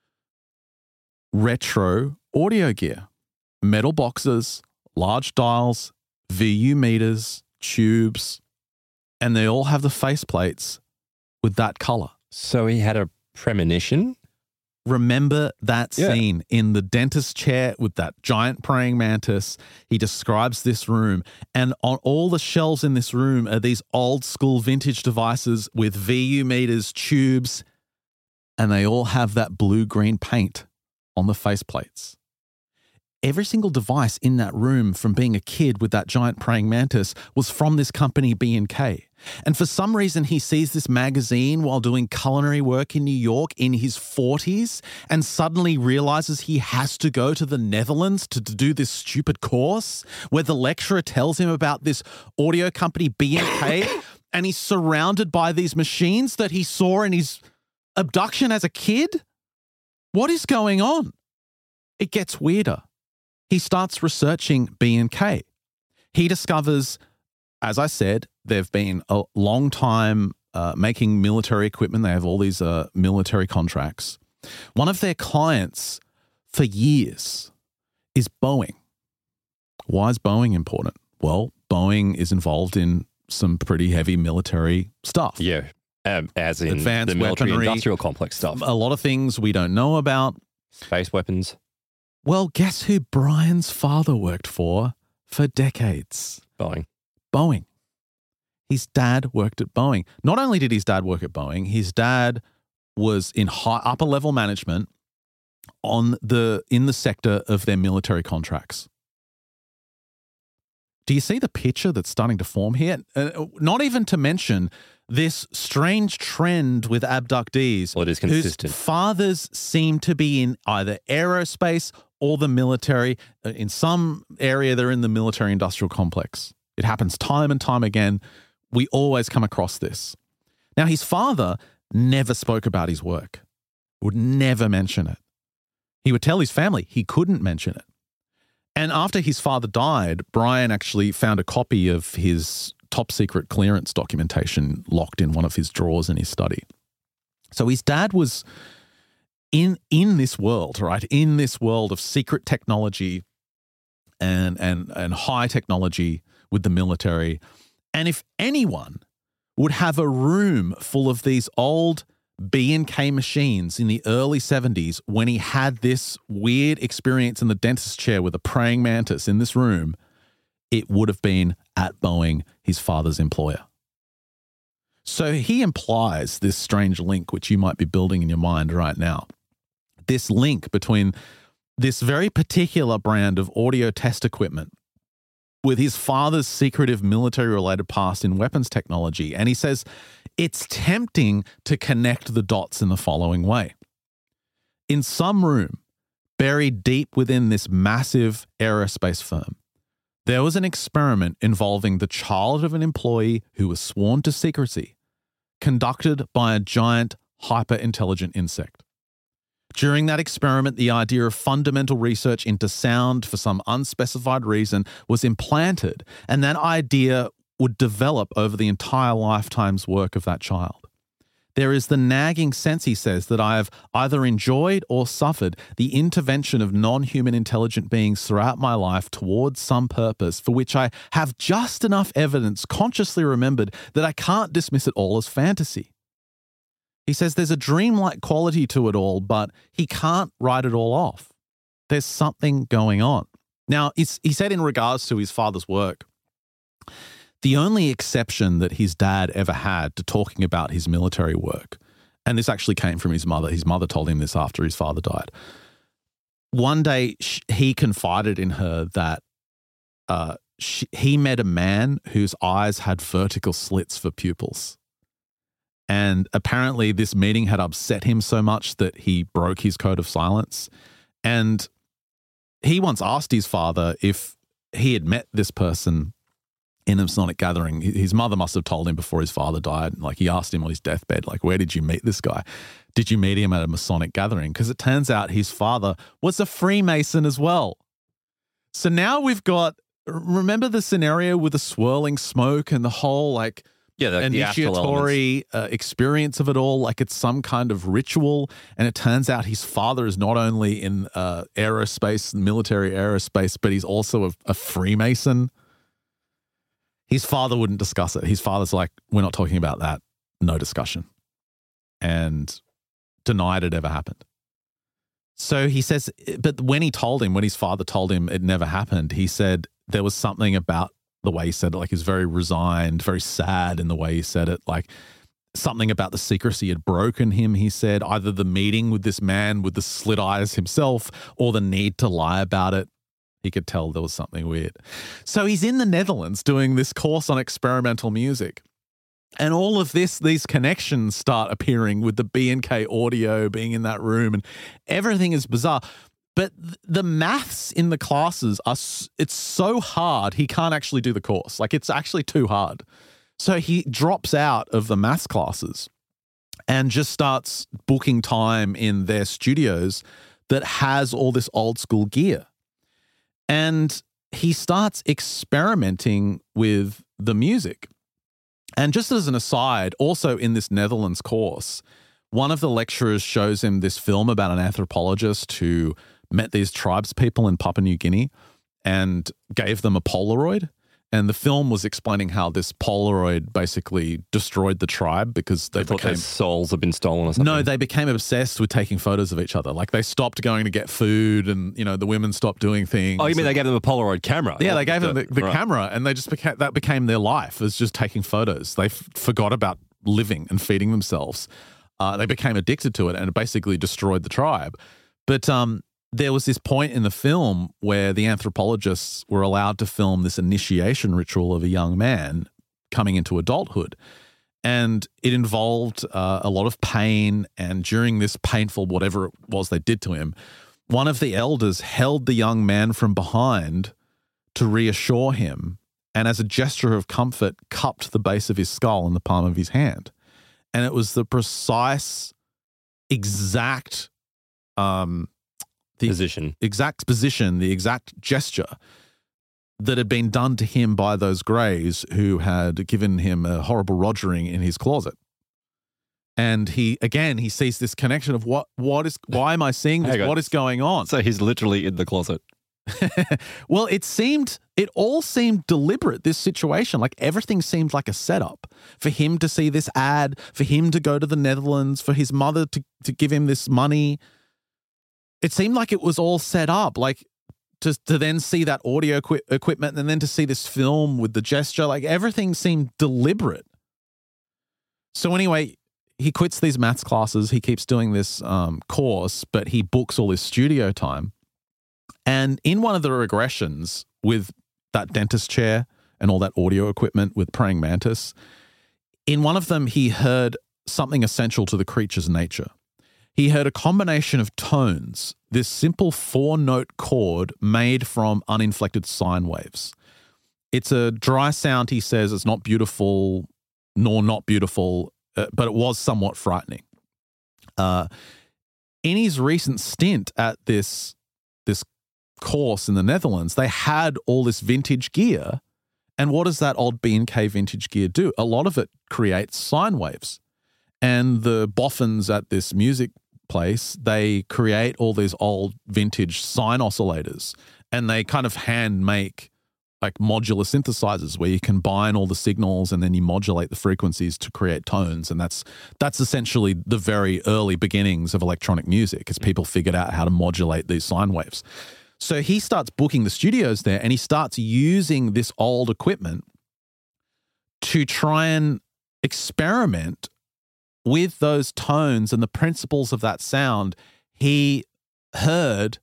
retro audio gear. Metal boxes, large dials, VU meters, tubes, and they all have the faceplates with that color. So he had a premonition? Remember that scene in the dentist chair with that giant praying mantis? He describes this room, and on all the shelves in this room are these old school vintage devices with VU meters, tubes, and they all have that blue-green paint on the faceplates. Every single device in that room from being a kid with that giant praying mantis was from this company B&K. And for some reason, he sees this magazine while doing culinary work in New York in his 40s and suddenly realizes he has to go to the Netherlands to do this stupid course where the lecturer tells him about this audio company B&K and he's surrounded by these machines that he saw in his abduction as a kid. What is going on? It gets weirder. He starts researching B&K. He discovers, as I said, they've been a long time making military equipment. They have all these military contracts. One of their clients for years is Boeing. Why is Boeing important? Well, Boeing is involved in some pretty heavy military stuff. Yeah, as in advanced the military weaponry, industrial complex stuff. A lot of things we don't know about. Space weapons. Well, guess who Brian's father worked for decades? Boeing. His dad worked at Boeing. Not only did his dad work at Boeing, his dad was in upper level management in the sector of their military contracts. Do you see the picture that's starting to form here? Not even to mention this strange trend with abductees. Well, it is consistent. Whose fathers seem to be in either aerospace or the military. In some area, they're in the military industrial complex. It happens time and time again. We always come across this. Now, his father never spoke about his work, would never mention it. He would tell his family he couldn't mention it. And after his father died, Brian actually found a copy of his top secret clearance documentation locked in one of his drawers in his study. So his dad was in this world, right? In this world of secret technology and high technology with the military. And if anyone would have a room full of these old B&K machines in the early 70s when he had this weird experience in the dentist chair with a praying mantis in this room, it would have been at Boeing, his father's employer. So he implies this strange link, which you might be building in your mind right now. This link between this very particular brand of audio test equipment with his father's secretive military-related past in weapons technology. And he says it's tempting to connect the dots in the following way. In some room, buried deep within this massive aerospace firm, There was an experiment involving the child of an employee who was sworn to secrecy, conducted by a giant hyper-intelligent insect. During that experiment, the idea of fundamental research into sound for some unspecified reason was implanted, and that idea would develop over the entire lifetime's work of that child. There is the nagging sense, he says, that I have either enjoyed or suffered the intervention of non-human intelligent beings throughout my life towards some purpose for which I have just enough evidence consciously remembered that I can't dismiss it all as fantasy. He says there's a dreamlike quality to it all, but he can't write it all off. There's something going on. Now, he said in regards to his father's work, the only exception that his dad ever had to talking about his military work, and this actually came from his mother told him this after his father died. One day he confided in her that he met a man whose eyes had vertical slits for pupils. And apparently this meeting had upset him so much that he broke his code of silence. And he once asked his father if he had met this person in a Masonic gathering. His mother must have told him before his father died. Like, he asked him on his deathbed, like, where did you meet this guy? Did you meet him at a Masonic gathering? Because it turns out his father was a Freemason as well. So now we've got, remember the scenario with the swirling smoke and the whole initiatory experience of it all? Like, it's some kind of ritual. And it turns out his father is not only in aerospace, military aerospace, but he's also a Freemason. His father wouldn't discuss it. His father's like, we're not talking about that. No discussion. And denied it ever happened. So he says, but when his father told him it never happened, he said there was something about the way he said it, like he was very resigned, very sad in the way he said it, like something about the secrecy had broken him, he said, either the meeting with this man with the slit eyes himself or the need to lie about it. He could tell there was something weird. So he's in the Netherlands doing this course on experimental music. And all of these connections start appearing with the B&K audio being in that room, and everything is bizarre. But the maths in the classes it's so hard, he can't actually do the course. Like, it's actually too hard. So he drops out of the maths classes and just starts booking time in their studios that has all this old school gear. And he starts experimenting with the music. And just as an aside, also in this Netherlands course, one of the lecturers shows him this film about an anthropologist who met these tribes people in Papua New Guinea and gave them a Polaroid. And the film was explaining how this Polaroid basically destroyed the tribe because they thought became... their souls had been stolen or something. No, they became obsessed with taking photos of each other. Like, they stopped going to get food and, the women stopped doing things. Oh, you mean they gave them a Polaroid camera? Yeah, they gave them the camera, and they just became their life, as just taking photos. They forgot about living and feeding themselves. They became addicted to it, and it basically destroyed the tribe. But there was this point in the film where the anthropologists were allowed to film this initiation ritual of a young man coming into adulthood. And it involved a lot of pain. And during this painful whatever it was they did to him, one of the elders held the young man from behind to reassure him, and as a gesture of comfort, cupped the base of his skull in the palm of his hand. And it was the precise, exact position, the exact gesture that had been done to him by those Greys who had given him a horrible rogering in his closet. And he sees this connection of why am I seeing this? What is going on? So he's literally in the closet. Well, it all seemed deliberate, this situation. Like, everything seemed like a setup for him to see this ad, for him to go to the Netherlands, for his mother to give him this money. It seemed like it was all set up, like to then see that audio equipment and then to see this film with the gesture. Like, everything seemed deliberate. So anyway, he quits these maths classes. He keeps doing this course, but he books all his studio time. And in one of the regressions with that dentist chair and all that audio equipment with praying mantis, in one of them, he heard something essential to the creature's nature. He heard a combination of tones, this simple 4-note chord made from uninflected sine waves. It's a dry sound, he says. It's not beautiful nor not beautiful, but it was somewhat frightening. In his recent stint at this course in the Netherlands, they had all this vintage gear. And what does that old B&K vintage gear do? A lot of it creates sine waves. And the boffins at this music place, they create all these old vintage sine oscillators, and they kind of hand make like modular synthesizers where you combine all the signals and then you modulate the frequencies to create tones. And that's essentially the very early beginnings of electronic music, as people figured out how to modulate these sine waves. So he starts booking the studios there, and he starts using this old equipment to try and experiment with those tones and the principles of that sound he heard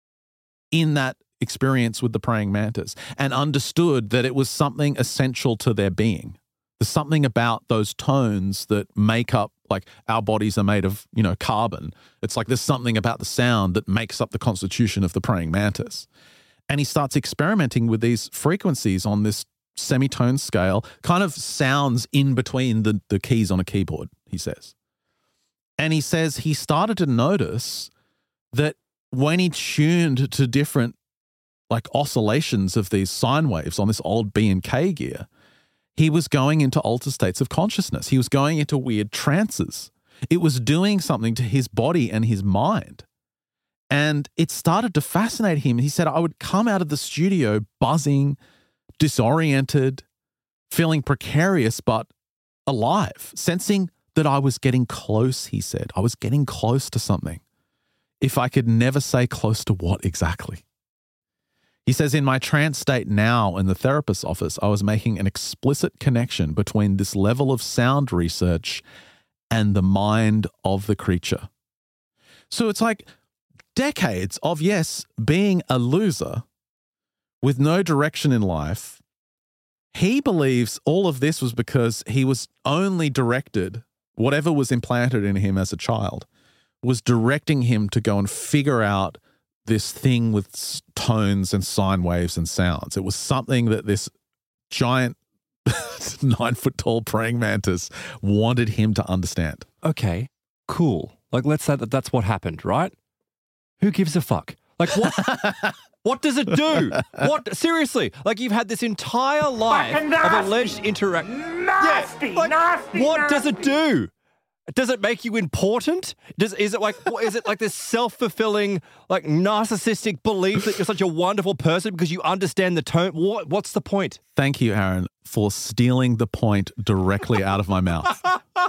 in that experience with the praying mantis, and understood that it was something essential to their being. There's something about those tones that make up, like our bodies are made of, carbon. It's like there's something about the sound that makes up the constitution of the praying mantis. And he starts experimenting with these frequencies on this semitone scale, kind of sounds in between the keys on a keyboard, he says. And he says he started to notice that when he tuned to different like oscillations of these sine waves on this old B&K gear, he was going into altered states of consciousness. He was going into weird trances. It was doing something to his body and his mind. And it started to fascinate him. He said, I would come out of the studio buzzing, disoriented, feeling precarious but alive, sensing that I was getting close, he said. I was getting close to something. If I could never say close to what exactly. He says, in my trance state now in the therapist's office, I was making an explicit connection between this level of sound research and the mind of the creature. So it's like decades of, yes, being a loser with no direction in life. He believes all of this was because he was only directed, whatever was implanted in him as a child, was directing him to go and figure out this thing with tones and sine waves and sounds. It was something that this giant 9-foot-tall praying mantis wanted him to understand. Okay, cool. Like, let's say that that's what happened, right? Who gives a fuck? Like, what? What does it do? What? Seriously, like you've had this entire life of alleged interaction. Nasty, nasty. What does it do? Does it make you important? Is it like this self-fulfilling, like narcissistic belief that you're such a wonderful person because you understand the tone? What's the point? Thank you, Aaron, for stealing the point directly out of my mouth.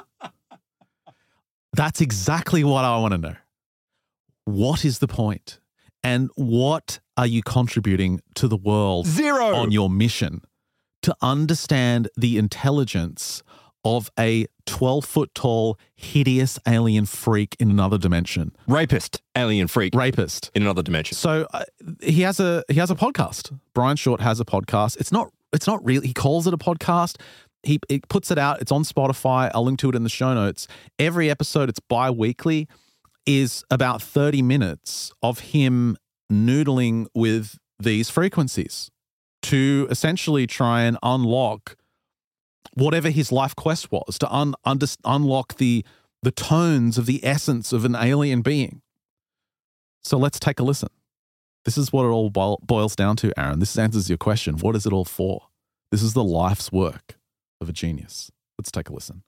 That's exactly what I want to know. What is the point? And what are you contributing to the world? Zero. On your mission to understand the intelligence of a 12-foot-tall, hideous alien freak in another dimension. Rapist, alien freak. Rapist. In another dimension. So he has a podcast. Brian Short has a podcast. It's not really, he calls it a podcast. He puts it out. It's on Spotify. I'll link to it in the show notes. Every episode, it's bi-weekly, is about 30 minutes of him noodling with these frequencies to essentially try and unlock whatever his life quest was, to unlock the tones of the essence of an alien being. So let's take a listen. This is what it all boils down to, Aaron. This answers your question. What is it all for? This is the life's work of a genius. Let's take a listen.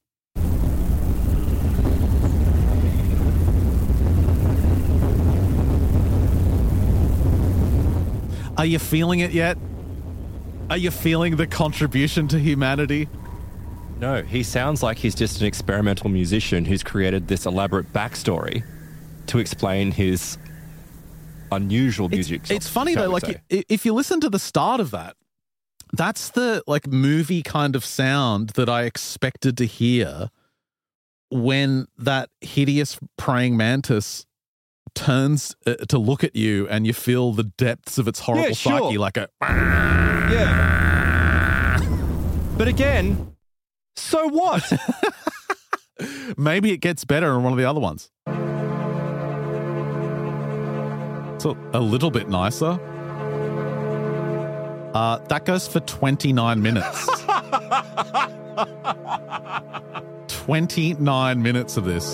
Are you feeling it yet? Are you feeling the contribution to humanity? No, he sounds like he's just an experimental musician who's created this elaborate backstory to explain his unusual music. It's funny though, like if you listen to the start of that, that's the like movie kind of sound that I expected to hear when that hideous praying mantis turns to look at you and you feel the depths of its horrible psyche, like a... Yeah. But again, so what? Maybe it gets better in one of the other ones. It's a little bit nicer. That goes for 29 minutes. 29 minutes of this.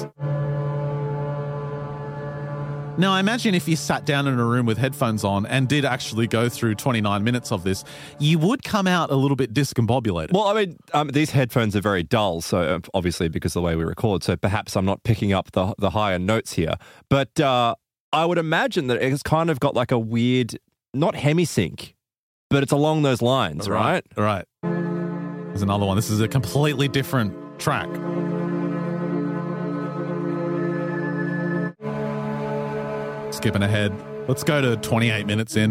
Now, I imagine if you sat down in a room with headphones on and did actually go through 29 minutes of this, you would come out a little bit discombobulated. Well, I mean, these headphones are very dull, so obviously because of the way we record, so perhaps I'm not picking up the higher notes here. But I would imagine that it's kind of got like a weird, not hemisync, but it's along those lines, right? Right. There's another one. This is a completely different track. Skipping ahead. Let's go to 28 minutes in.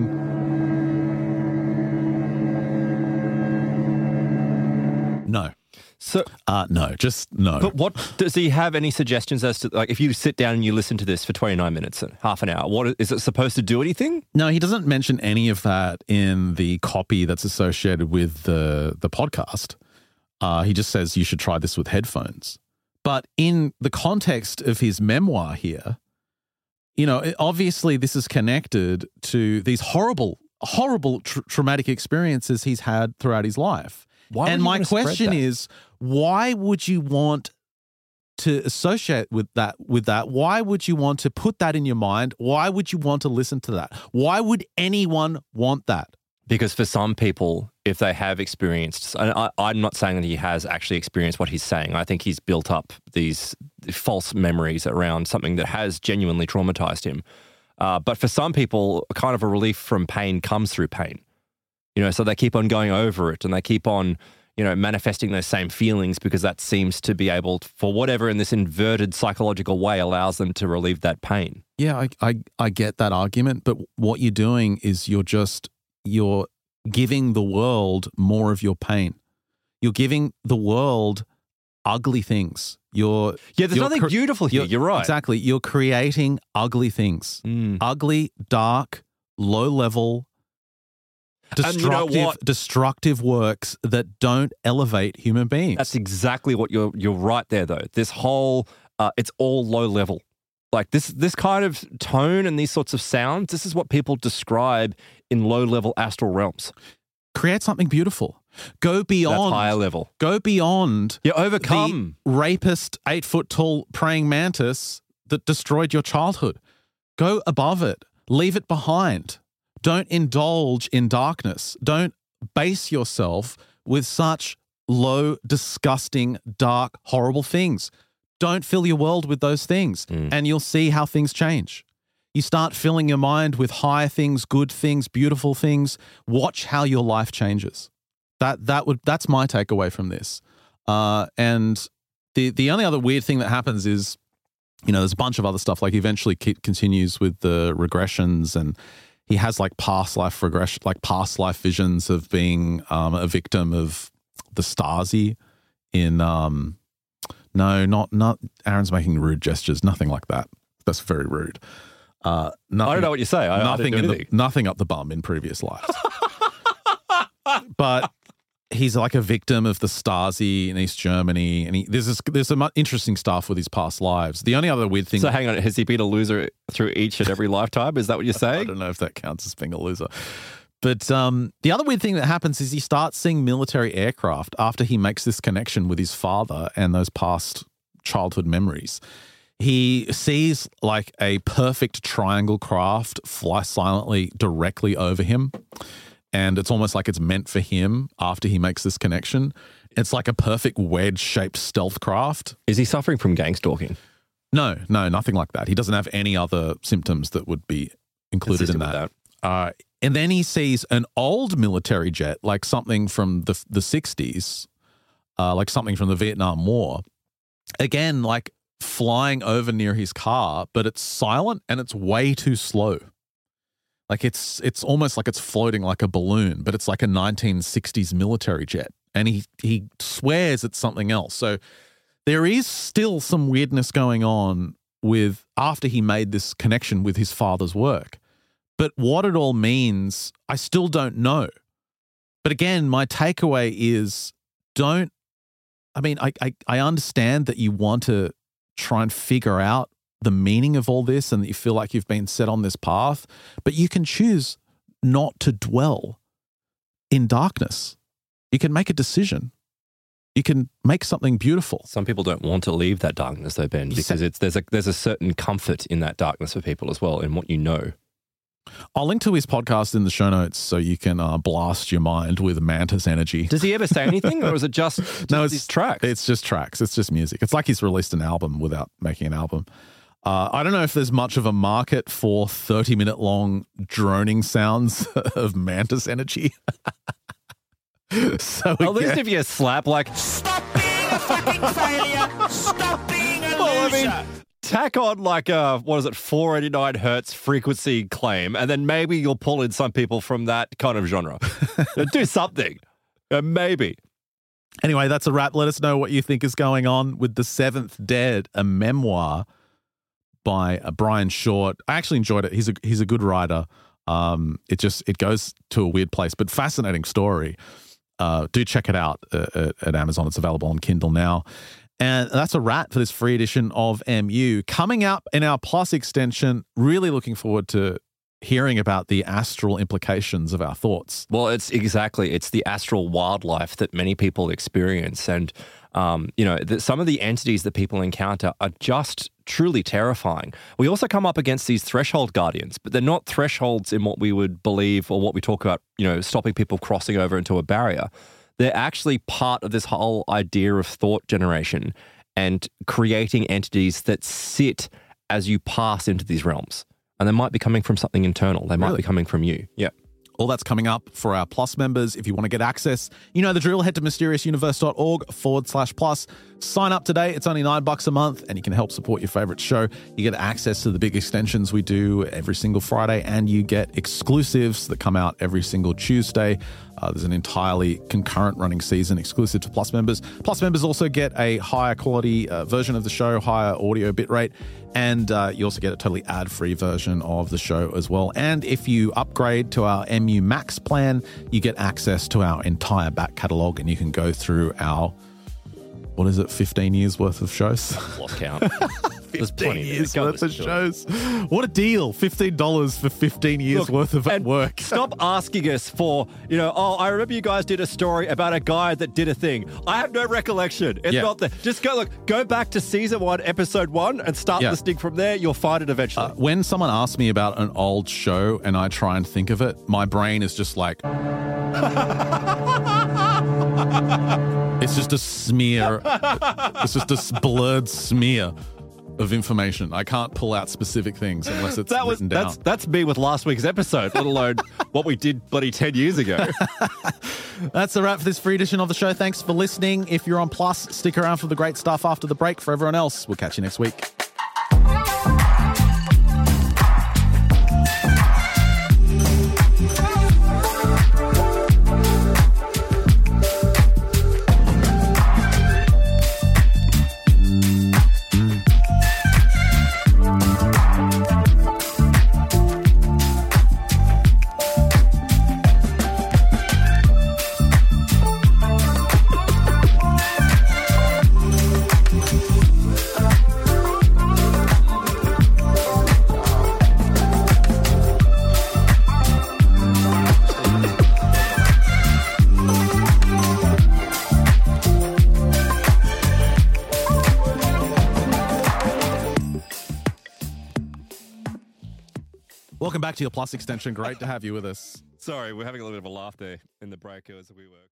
No. So no, just no. But what does he have any suggestions as to, like, if you sit down and you listen to this for 29 minutes and half an hour, what is it supposed to do anything? No, he doesn't mention any of that in the copy that's associated with the podcast. He just says you should try this with headphones. But in the context of his memoir here, you know, obviously this is connected to these horrible traumatic experiences he's had throughout his life. And my question is, why would you want to associate with that? Why would you want to put that in your mind? Why would you want to listen to that? Why would anyone want that? Because for some people, if they have experienced, and I'm not saying that he has actually experienced what he's saying. I think he's built up these false memories around something that has genuinely traumatized him. But for some people, kind of a relief from pain comes through pain. You know, so they keep on going over it and they keep on, you know, manifesting those same feelings because that seems to be able to, for whatever in this inverted psychological way, allows them to relieve that pain. Yeah, I get that argument, but what you're doing is you're giving the world more of your pain. You're giving the world ugly things. There's nothing beautiful here. You're right. Exactly. You're creating ugly things. Ugly, dark, low level, destructive works that don't elevate human beings. That's exactly what you're right there, though. This whole, it's all low level. Like this kind of tone and these sorts of sounds, this is what people describe in low-level astral realms. Create something beautiful. Go beyond. That's higher level. Go beyond. You overcome. The rapist, 8-foot-tall praying mantis that destroyed your childhood. Go above it. Leave it behind. Don't indulge in darkness. Don't base yourself with such low, disgusting, dark, horrible things. Don't fill your world with those things, and you'll see how things change. You start filling your mind with high things, good things, beautiful things. Watch how your life changes. That's my takeaway from this. And the only other weird thing that happens is, you know, there's a bunch of other stuff. Like he eventually continues with the regressions, and he has like past life regression, like past life visions of being a victim of the Stasi in. No, not Aaron's making rude gestures. Nothing like that. That's very rude. I don't know what you say. Nothing up the bum in previous lives. But he's like a victim of the Stasi in East Germany, and there's some interesting stuff with his past lives. The only other weird thing. So hang on, has he been a loser through each and every lifetime? Is that what you're saying? I don't know if that counts as being a loser. But the other weird thing that happens is he starts seeing military aircraft after he makes this connection with his father and those past childhood memories. He sees like a perfect triangle craft fly silently directly over him. And it's almost like it's meant for him after he makes this connection. It's like a perfect wedge-shaped stealth craft. Is he suffering from gang stalking? No, nothing like that. He doesn't have any other symptoms that would be included in that. And then he sees an old military jet, like something from the 60s, like something from the Vietnam War. Again, like flying over near his car, but it's silent and it's way too slow. Like it's almost like it's floating like a balloon, but it's like a 1960s military jet. And he swears it's something else. So there is still some weirdness going on with after he made this connection with his father's work. But what it all means, I still don't know. But again, my takeaway is I understand that you want to try and figure out the meaning of all this and that you feel like you've been set on this path, but you can choose not to dwell. in darkness. You can make a decision. You can make something beautiful. Some people don't want to leave that darkness, though, Ben, because there's a certain comfort in that darkness for people as well, in what you know. I'll link to his podcast in the show notes so you can blast your mind with Mantis energy. Does he ever say anything, or is it just No, it's these tracks? It's just tracks. It's just music. It's like he's released an album without making an album. I don't know if there's much of a market for 30-minute long droning sounds of Mantis energy. So At least if you slap like, Stop being a fucking failure. Stop being a loser. tack on like a, 489 hertz frequency claim, and then maybe you'll pull in some people from that kind of genre. Do something. Maybe. Anyway, that's a wrap. Let us know what you think is going on with The Seventh Dead, a memoir by Brian Short. I actually enjoyed it. He's a good writer. It goes to a weird place, but fascinating story. Do check it out at Amazon. It's available on Kindle now. And that's a wrap for this free edition of MU. Coming up in our Plus extension, really looking forward to hearing about the astral implications of our thoughts. Well, it's the astral wildlife that many people experience. And, some of the entities that people encounter are just truly terrifying. We also come up against these threshold guardians, but they're not thresholds in what we would believe or what we talk about, stopping people crossing over into a barrier. They're actually part of this whole idea of thought generation and creating entities that sit as you pass into these realms. And they might be coming from something internal. They might be coming from you. Yeah. All that's coming up for our Plus members. If you want to get access, you know the drill. Head to mysteriousuniverse.org/plus. Sign up today. It's only $9 a month, and you can help support your favorite show. You get access to the big extensions we do every single Friday, and you get exclusives that come out every single Tuesday. There's an entirely concurrent running season exclusive to Plus members. Plus members also get a higher quality version of the show, higher audio bitrate, and you also get a totally ad-free version of the show as well. And if you upgrade to our MU Max plan, you get access to our entire back catalogue, and you can go through our, 15 years worth of shows? Lost count. There's 15 years worth of shows. What a deal. $15 for 15 years worth of work. Stop asking us for, I remember you guys did a story about a guy that did a thing. I have no recollection. It's not there. Just go back to season 1, episode 1 and start listening from there. You'll find it eventually. When someone asks me about an old show and I try and think of it, my brain is just like... It's just a smear. It's just a blurred smear of information. I can't pull out specific things unless it's written down. That's me with last week's episode, let alone what we did bloody 10 years ago. That's a wrap for this free edition of the show. Thanks for listening. If you're on Plus, stick around for the great stuff after the break. For everyone else, we'll catch you next week. Welcome back to your Plus extension. Great to have you with us. Sorry, we're having a little bit of a laugh there in the break as we were.